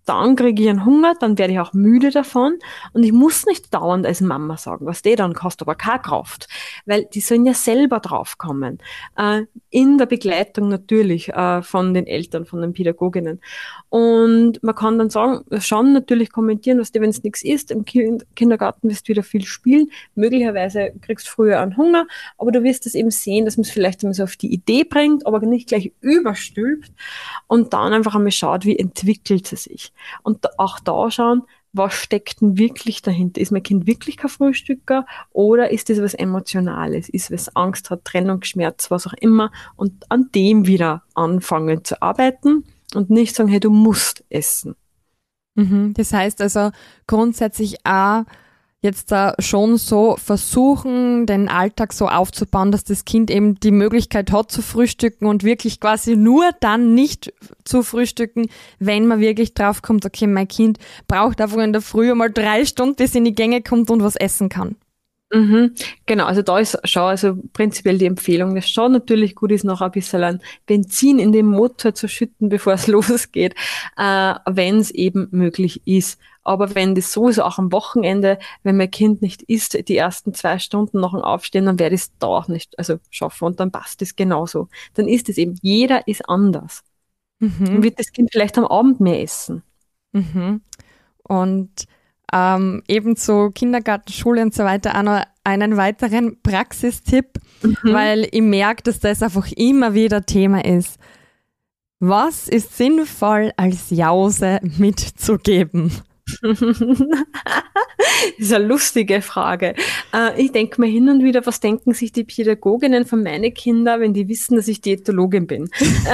dann kriege ich einen Hunger, dann werde ich auch müde davon und ich muss nicht dauernd als Mama sagen, was die dann kostet aber keine Kraft, weil die sollen ja selber draufkommen, äh, in der Begleitung natürlich äh, von den Eltern, von den Pädagoginnen. Und man kann dann sagen, schon natürlich kommentieren, was dir, wenn es nichts ist, im kind Kindergarten wirst du wieder viel spielen, möglicherweise kriegst du früher einen Hunger, aber du wirst es eben sehen, dass man es vielleicht einmal so auf die Idee bringt, aber nicht gleich überstülpt und dann einfach einmal schaut, wie entwickelt es sich. Und auch da schauen, was steckt denn wirklich dahinter? Ist mein Kind wirklich kein Frühstücker oder ist das was Emotionales? Ist es Angst hat, Trennungsschmerz, was auch immer und an dem wieder anfangen zu arbeiten und nicht sagen, hey, du musst essen. Mhm, das heißt also grundsätzlich auch jetzt da schon so versuchen, den Alltag so aufzubauen, dass das Kind eben die Möglichkeit hat zu frühstücken und wirklich quasi nur dann nicht zu frühstücken, wenn man wirklich drauf kommt, okay, mein Kind braucht einfach in der Früh mal drei Stunden, bis es in die Gänge kommt und was essen kann. Mhm, genau, also da ist schon also prinzipiell die Empfehlung, dass schon natürlich gut ist, noch ein bisschen ein Benzin in den Motor zu schütten, bevor es losgeht, äh, wenn es eben möglich ist. Aber wenn das sowieso auch am Wochenende, wenn mein Kind nicht isst, die ersten zwei Stunden nach dem Aufstehen, dann werde ich es da auch nicht also schaffen und dann passt es genauso. Dann ist es eben, jeder ist anders. Mhm. Dann wird das Kind vielleicht am Abend mehr essen. Mhm. Und ähm, ebenso Kindergarten, Schule und so weiter auch noch einen weiteren Praxistipp, mhm. weil ich merke, dass das einfach immer wieder Thema ist. Was ist sinnvoll als Jause mitzugeben? Das ist eine lustige Frage. Äh, ich denke mir hin und wieder, was denken sich die Pädagoginnen von meinen Kindern, wenn die wissen, dass ich Diätologin bin?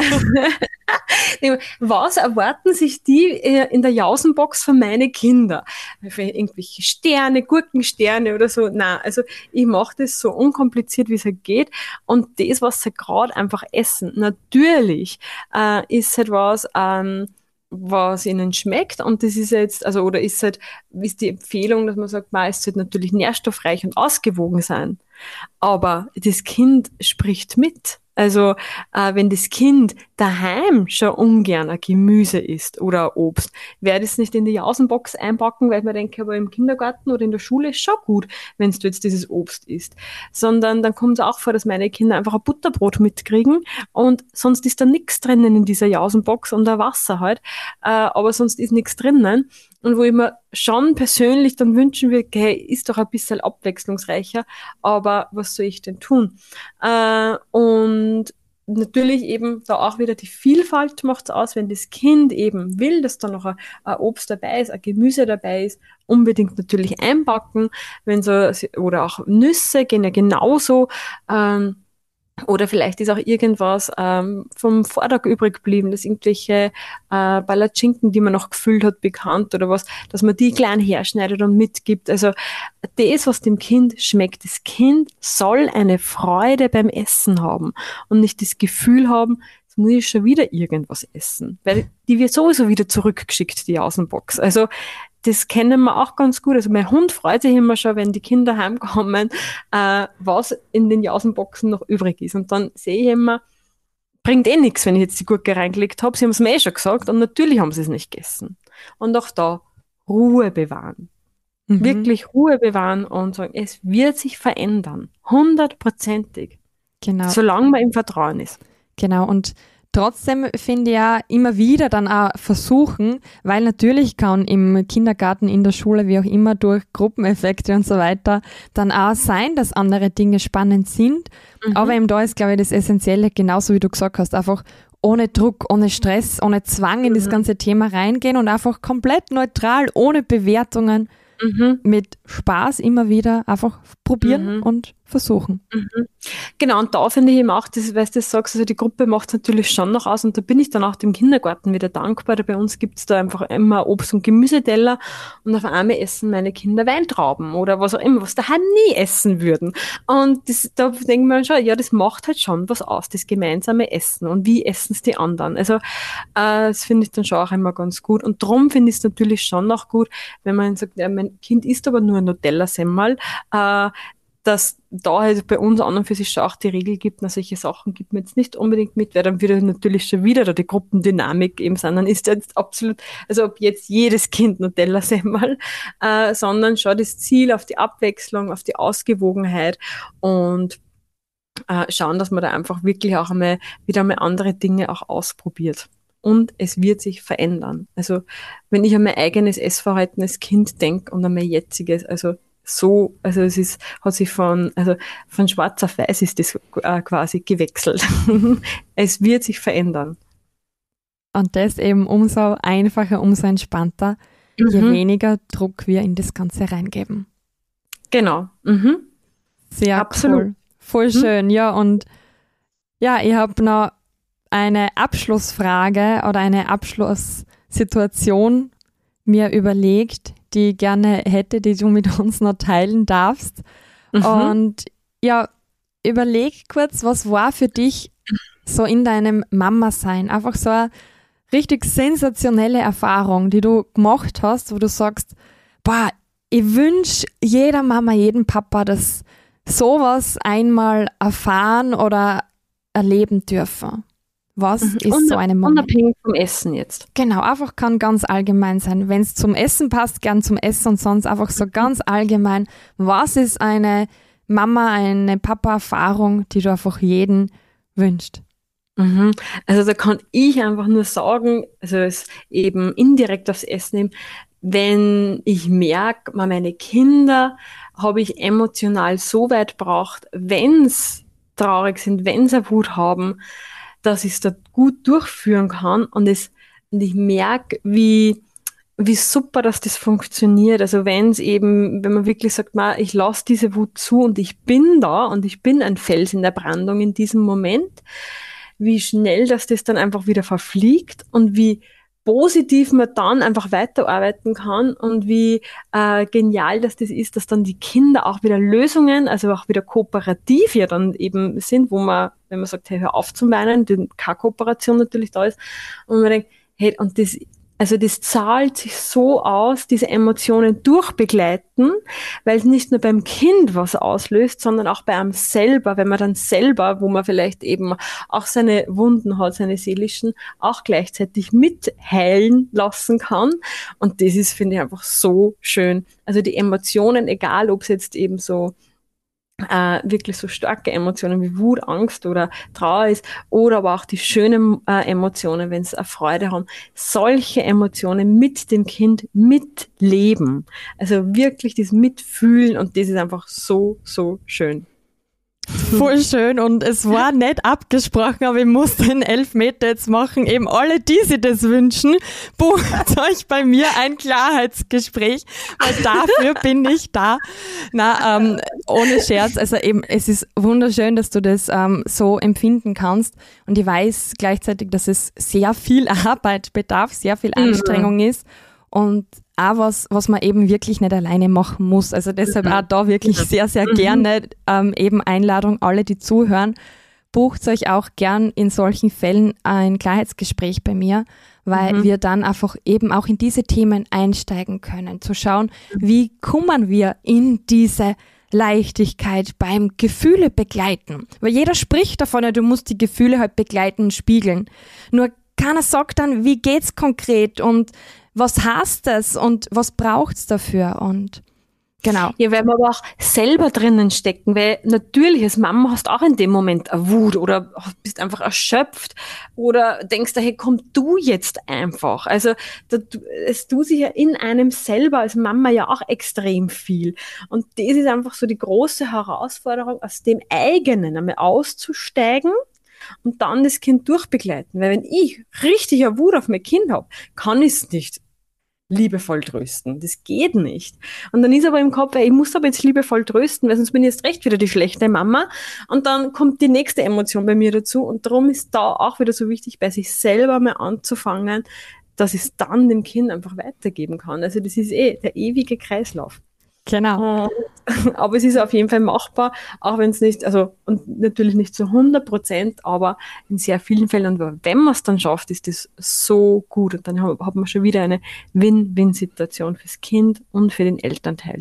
Was erwarten sich die in der Jausenbox von meinen Kindern? Für irgendwelche Sterne, Gurkensterne oder so? Nein, also ich mache das so unkompliziert, wie es halt geht. Und das, was sie gerade einfach essen, natürlich äh, ist halt was, ähm, was ihnen schmeckt und das ist jetzt, also oder ist halt, ist die Empfehlung, dass man sagt, man es sollte natürlich nährstoffreich und ausgewogen sein. Aber das Kind spricht mit. Also äh, wenn das Kind daheim schon ungern ein Gemüse isst oder ein Obst, werde ich es nicht in die Jausenbox einpacken, weil ich mir denke, aber im Kindergarten oder in der Schule ist schon gut, wenn du jetzt dieses Obst isst. Sondern dann kommt es auch vor, dass meine Kinder einfach ein Butterbrot mitkriegen und sonst ist da nichts drinnen in dieser Jausenbox und ein Wasser halt, äh, aber sonst ist nichts drinnen. Und wo ich mir schon persönlich dann wünschen würde, hey, ist doch ein bisschen abwechslungsreicher, aber was soll ich denn tun? Äh, und natürlich eben da auch wieder die Vielfalt macht's aus, wenn das Kind eben will, dass da noch ein, ein Obst dabei ist, ein Gemüse dabei ist, unbedingt natürlich einpacken, wenn so, oder auch Nüsse gehen ja genauso, ähm, oder vielleicht ist auch irgendwas ähm, vom Vortag übrig geblieben, dass irgendwelche äh, Palatschinken, die man noch gefüllt hat, bekannt oder was, dass man die klein herschneidet und mitgibt. Also das, was dem Kind schmeckt. Das Kind soll eine Freude beim Essen haben und nicht das Gefühl haben, jetzt muss ich schon wieder irgendwas essen. Weil die wird sowieso wieder zurückgeschickt, die Außenbox. Also das kennen wir auch ganz gut. Also mein Hund freut sich immer schon, wenn die Kinder heimkommen, äh, was in den Jausenboxen noch übrig ist. Und dann sehe ich immer, bringt eh nichts, wenn ich jetzt die Gurke reingelegt habe. Sie haben es mir eh schon gesagt und natürlich haben sie es nicht gegessen. Und auch da Ruhe bewahren. Mhm. Wirklich Ruhe bewahren und sagen, es wird sich verändern. Hundertprozentig. Genau. Solange man im Vertrauen ist. Genau. Und trotzdem finde ich ja immer wieder dann auch versuchen, weil natürlich kann im Kindergarten, in der Schule, wie auch immer, durch Gruppeneffekte und so weiter, dann auch sein, dass andere Dinge spannend sind. Mhm. Aber eben da ist, glaube ich, das Essentielle, genauso wie du gesagt hast, einfach ohne Druck, ohne Stress, ohne Zwang in mhm. das ganze Thema reingehen und einfach komplett neutral, ohne Bewertungen, mhm. mit Spaß immer wieder einfach probieren mhm. und versuchen. Mhm. Genau, und da finde ich eben auch, das, weil du das sagst, also die Gruppe macht es natürlich schon noch aus und da bin ich dann auch dem Kindergarten wieder dankbar. Bei uns gibt es da einfach immer Obst- und Gemüseteller und auf einmal essen meine Kinder Weintrauben oder was auch immer, was daheim nie essen würden. Und das, da denkt man schon, ja, das macht halt schon was aus, das gemeinsame Essen und wie essen es die anderen. Also äh, das finde ich dann schon auch immer ganz gut und darum finde ich es natürlich schon noch gut, wenn man sagt, ja, mein Kind isst aber nur Nutella-Semmel, äh, dass da halt bei uns an und für sich schon auch die Regel gibt, na, solche Sachen gibt man jetzt nicht unbedingt mit, weil dann würde natürlich schon wieder da die Gruppendynamik eben sein. Dann ist jetzt absolut, also ob jetzt jedes Kind Nutella-Semmel, äh, sondern schon das Ziel auf die Abwechslung, auf die Ausgewogenheit und äh, schauen, dass man da einfach wirklich auch einmal wieder mal andere Dinge auch ausprobiert. Und es wird sich verändern. Also wenn ich an mein eigenes Essverhalten als Kind denke und an mein jetziges, also so, also es ist, hat sich von, also von schwarz auf weiß ist das äh, quasi gewechselt. Es wird sich verändern. Und das eben umso einfacher, umso entspannter, mhm. je weniger Druck wir in das Ganze reingeben. Genau. Mhm. Sehr Absolut. Cool. Voll mhm. schön, ja. Und ja, ich habe noch eine Abschlussfrage oder eine Abschlusssituation mir überlegt, die ich gerne hätte, die du mit uns noch teilen darfst. Mhm. Und ja, überleg kurz, was war für dich so in deinem Mama-Sein? Einfach so eine richtig sensationelle Erfahrung, die du gemacht hast, wo du sagst, boah, ich wünsche jeder Mama, jedem Papa, dass sowas einmal erfahren oder erleben dürfen. Was mhm. ist Unab- so eine Moment? Unabhängig vom Essen jetzt. Genau, einfach kann ganz allgemein sein. Wenn es zum Essen passt, gern zum Essen und sonst einfach so ganz allgemein. Was ist eine Mama, eine Papa-Erfahrung, die du einfach jeden wünscht? Mhm. Also da kann ich einfach nur sagen, also es eben indirekt aufs Essen nehmen, wenn ich merke, meine Kinder habe ich emotional so weit gebracht, wenn es traurig sind, wenn sie eine Wut haben, dass ich es da gut durchführen kann und es und ich merke, wie wie super, dass das funktioniert. Also wenn es eben, wenn man wirklich sagt, ma, ich lasse diese Wut zu und ich bin da und ich bin ein Fels in der Brandung in diesem Moment, wie schnell, dass das dann einfach wieder verfliegt und wie positiv man dann einfach weiterarbeiten kann und wie äh, genial, dass das ist, dass dann die Kinder auch wieder Lösungen, also auch wieder kooperativ ja dann eben sind, wo man, wenn man sagt, hey, hör auf zu weinen, die keine Kooperation natürlich da ist und man denkt, hey, und das Also das zahlt sich so aus, diese Emotionen durchbegleiten, weil es nicht nur beim Kind was auslöst, sondern auch bei einem selber, wenn man dann selber, wo man vielleicht eben auch seine Wunden hat, seine seelischen, auch gleichzeitig mitheilen lassen kann. Und das ist, finde ich, einfach so schön. Also die Emotionen, egal ob es jetzt eben so Äh, wirklich so starke Emotionen wie Wut, Angst oder Trauer ist oder aber auch die schönen äh, Emotionen, wenn es eine Freude haben, solche Emotionen mit dem Kind mitleben. Also wirklich das Mitfühlen und das ist einfach so, so schön. Voll schön und es war nicht abgesprochen, aber ich muss den Elfmeter jetzt machen. Eben alle, die sich das wünschen, bucht euch bei mir ein Klarheitsgespräch, weil dafür bin ich da. Na, ähm, ohne Scherz, also eben, es ist wunderschön, dass du das ähm, so empfinden kannst und ich weiß gleichzeitig, dass es sehr viel Arbeit bedarf, sehr viel Anstrengung mhm. ist und auch was, was man eben wirklich nicht alleine machen muss. Also deshalb auch da wirklich sehr, sehr gerne ähm, eben Einladung, alle, die zuhören, bucht euch auch gern in solchen Fällen ein Klarheitsgespräch bei mir, weil mhm. wir dann einfach eben auch in diese Themen einsteigen können, zu schauen, wie kommen wir in diese Leichtigkeit beim Gefühle begleiten. Weil jeder spricht davon, ja, du musst die Gefühle halt begleiten und spiegeln. Nur keiner sagt dann, wie geht's konkret und was heißt das und was braucht's dafür und genau. Ja, weil wir aber auch selber drinnen stecken, weil natürlich als Mama hast auch in dem Moment eine Wut oder bist einfach erschöpft oder denkst da, hey, komm du jetzt einfach. Also da, es tut sich ja in einem selber als Mama ja auch extrem viel und das ist einfach so die große Herausforderung, aus dem eigenen einmal auszusteigen und dann das Kind durchbegleiten. Weil wenn ich richtig eine Wut auf mein Kind habe, kann ich es nicht liebevoll trösten. Das geht nicht. Und dann ist aber im Kopf, ey, ich muss aber jetzt liebevoll trösten, weil sonst bin ich jetzt recht wieder die schlechte Mama. Und dann kommt die nächste Emotion bei mir dazu. Und darum ist da auch wieder so wichtig, bei sich selber mal anzufangen, dass ich es dann dem Kind einfach weitergeben kann. Also das ist eh der ewige Kreislauf. Genau. Aber es ist auf jeden Fall machbar, auch wenn es nicht, also und natürlich nicht zu hundert Prozent, aber in sehr vielen Fällen. Und wenn man es dann schafft, ist das so gut. Und dann hat man schon wieder eine Win-Win-Situation fürs Kind und für den Elternteil.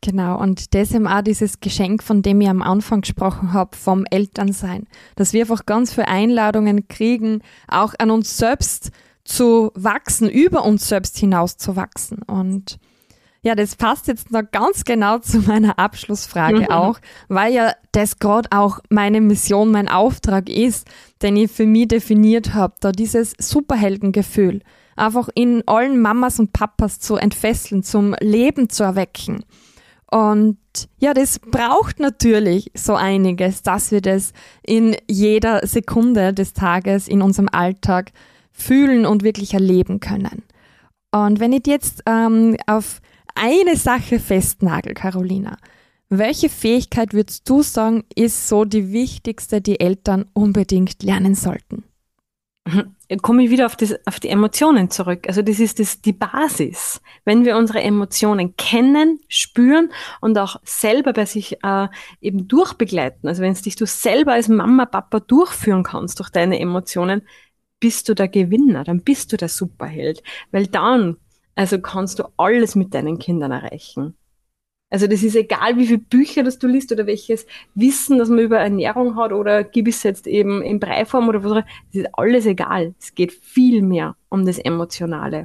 Genau, und das ist eben auch dieses Geschenk, von dem ich am Anfang gesprochen habe, vom Elternsein. Dass wir einfach ganz viele Einladungen kriegen, auch an uns selbst zu wachsen, über uns selbst hinaus zu wachsen. Und ja, das passt jetzt noch ganz genau zu meiner Abschlussfrage mhm. auch, weil ja das gerade auch meine Mission, mein Auftrag ist, den ich für mich definiert habe, da dieses Superheldengefühl einfach in allen Mamas und Papas zu entfesseln, zum Leben zu erwecken. Und ja, das braucht natürlich so einiges, dass wir das in jeder Sekunde des Tages in unserem Alltag fühlen und wirklich erleben können. Und wenn ich jetzt ähm, auf eine Sache festnagel, Carolina, welche Fähigkeit würdest du sagen, ist so die wichtigste, die Eltern unbedingt lernen sollten? Komme ich wieder auf, das, auf die Emotionen zurück. Also das ist das, die Basis. Wenn wir unsere Emotionen kennen, spüren und auch selber bei sich äh, eben durchbegleiten, also wenn es dich du selber als Mama, Papa durchführen kannst durch deine Emotionen, bist du der Gewinner, dann bist du der Superheld. Weil dann, also kannst du alles mit deinen Kindern erreichen. Also das ist egal, wie viele Bücher das du liest oder welches Wissen, das man über Ernährung hat oder gib es jetzt eben in Breiform oder was, das ist alles egal. Es geht viel mehr um das Emotionale.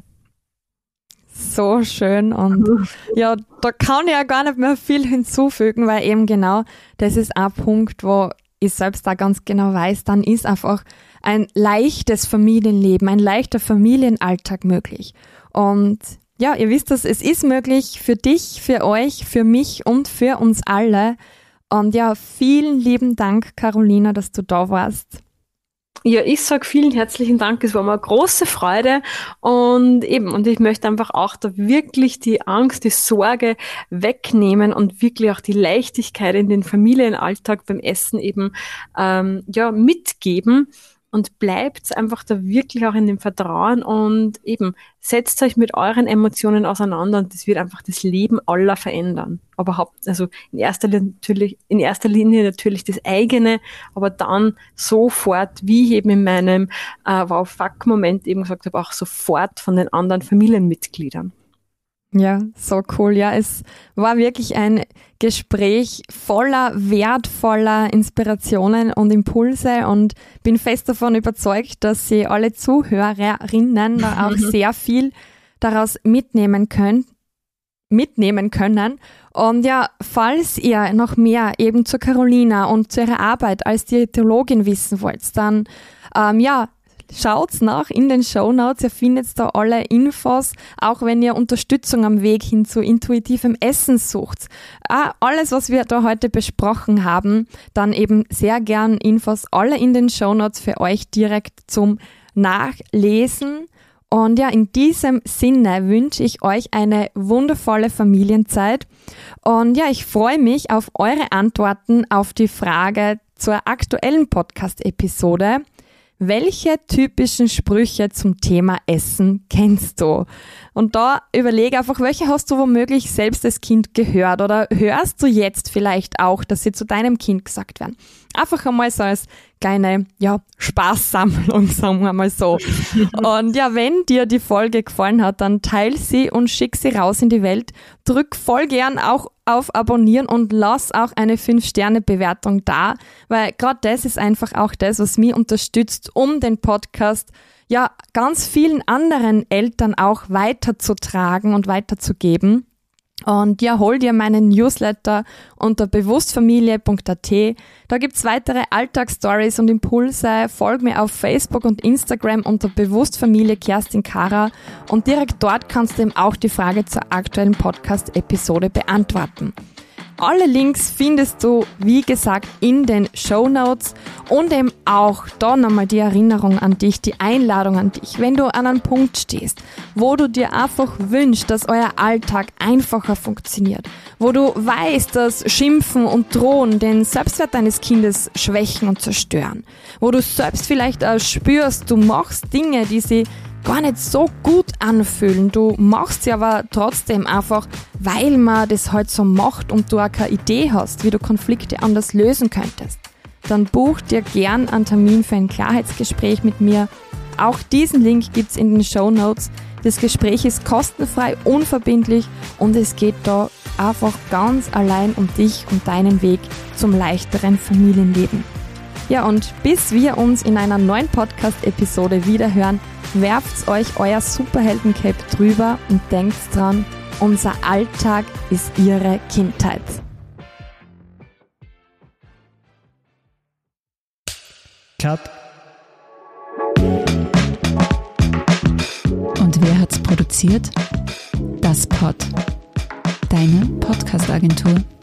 So schön und ja, da kann ich ja gar nicht mehr viel hinzufügen, weil eben genau das ist ein Punkt, wo ich selbst da ganz genau weiß, dann ist einfach ein leichtes Familienleben, ein leichter Familienalltag möglich. Und ja, ihr wisst das, es ist möglich für dich, für euch, für mich und für uns alle. Und ja, vielen lieben Dank, Carolina, dass du da warst. Ja, ich sag vielen herzlichen Dank. Es war mir eine große Freude und eben, und ich möchte einfach auch da wirklich die Angst, die Sorge wegnehmen und wirklich auch die Leichtigkeit in den Familienalltag beim Essen eben ähm, ja mitgeben. Und bleibt einfach da wirklich auch in dem Vertrauen und eben setzt euch mit euren Emotionen auseinander und das wird einfach das Leben aller verändern. Aber haupt, also in erster Linie natürlich, in erster Linie natürlich das eigene, aber dann sofort, wie ich eben in meinem äh, Wow-Fuck-Moment eben gesagt habe, auch sofort von den anderen Familienmitgliedern. Ja, so cool. Ja, es war wirklich ein Gespräch voller wertvoller Inspirationen und Impulse und bin fest davon überzeugt, dass Sie alle Zuhörerinnen da auch sehr viel daraus mitnehmen können, mitnehmen können. Und ja, falls ihr noch mehr eben zu Carolina und zu ihrer Arbeit als Diätologin wissen wollt, dann ähm, ja, schaut's nach in den Shownotes, ihr findet da alle Infos, auch wenn ihr Unterstützung am Weg hin zu intuitivem Essen sucht. Ah, alles, was wir da heute besprochen haben, dann eben sehr gern Infos, alle in den Shownotes für euch direkt zum Nachlesen. Und ja, in diesem Sinne wünsche ich euch eine wundervolle Familienzeit. Und ja, ich freue mich auf eure Antworten auf die Frage zur aktuellen Podcast-Episode. Welche typischen Sprüche zum Thema Essen kennst du? Und da überlege einfach, welche hast du womöglich selbst als Kind gehört oder hörst du jetzt vielleicht auch, dass sie zu deinem Kind gesagt werden? Einfach einmal so als kleine, ja, Spaßsammlung, sagen wir mal so. Und ja, wenn dir die Folge gefallen hat, dann teil sie und schick sie raus in die Welt. Drück voll gern auch auf Abonnieren und lass auch eine fünf Sterne Bewertung da, weil gerade das ist einfach auch das, was mich unterstützt, um den Podcast ja ganz vielen anderen Eltern auch weiterzutragen und weiterzugeben. Und ja, hol dir meinen Newsletter unter bewusstfamilie punkt a t. Da gibt's weitere Alltagsstories und Impulse. Folg mir auf Facebook und Instagram unter Bewusstfamilie Kerstin Kara und direkt dort kannst du eben auch die Frage zur aktuellen Podcast-Episode beantworten. Alle Links findest du, wie gesagt, in den Shownotes und eben auch da nochmal die Erinnerung an dich, die Einladung an dich, wenn du an einem Punkt stehst, wo du dir einfach wünschst, dass euer Alltag einfacher funktioniert, wo du weißt, dass Schimpfen und Drohen den Selbstwert deines Kindes schwächen und zerstören, wo du selbst vielleicht auch spürst, du machst Dinge, die sie gar nicht so gut anfühlen. Du machst sie aber trotzdem einfach, weil man das halt so macht und du auch keine Idee hast, wie du Konflikte anders lösen könntest. Dann buch dir gern einen Termin für ein Klarheitsgespräch mit mir. Auch diesen Link gibt's in den Shownotes. Das Gespräch ist kostenfrei, unverbindlich und es geht da einfach ganz allein um dich und deinen Weg zum leichteren Familienleben. Ja, und bis wir uns in einer neuen Podcast-Episode wiederhören, werft euch euer Superhelden-Cape drüber und denkt dran, unser Alltag ist ihre Kindheit. Cut. Und wer hat's produziert? Das Pod. Deine Podcast-Agentur.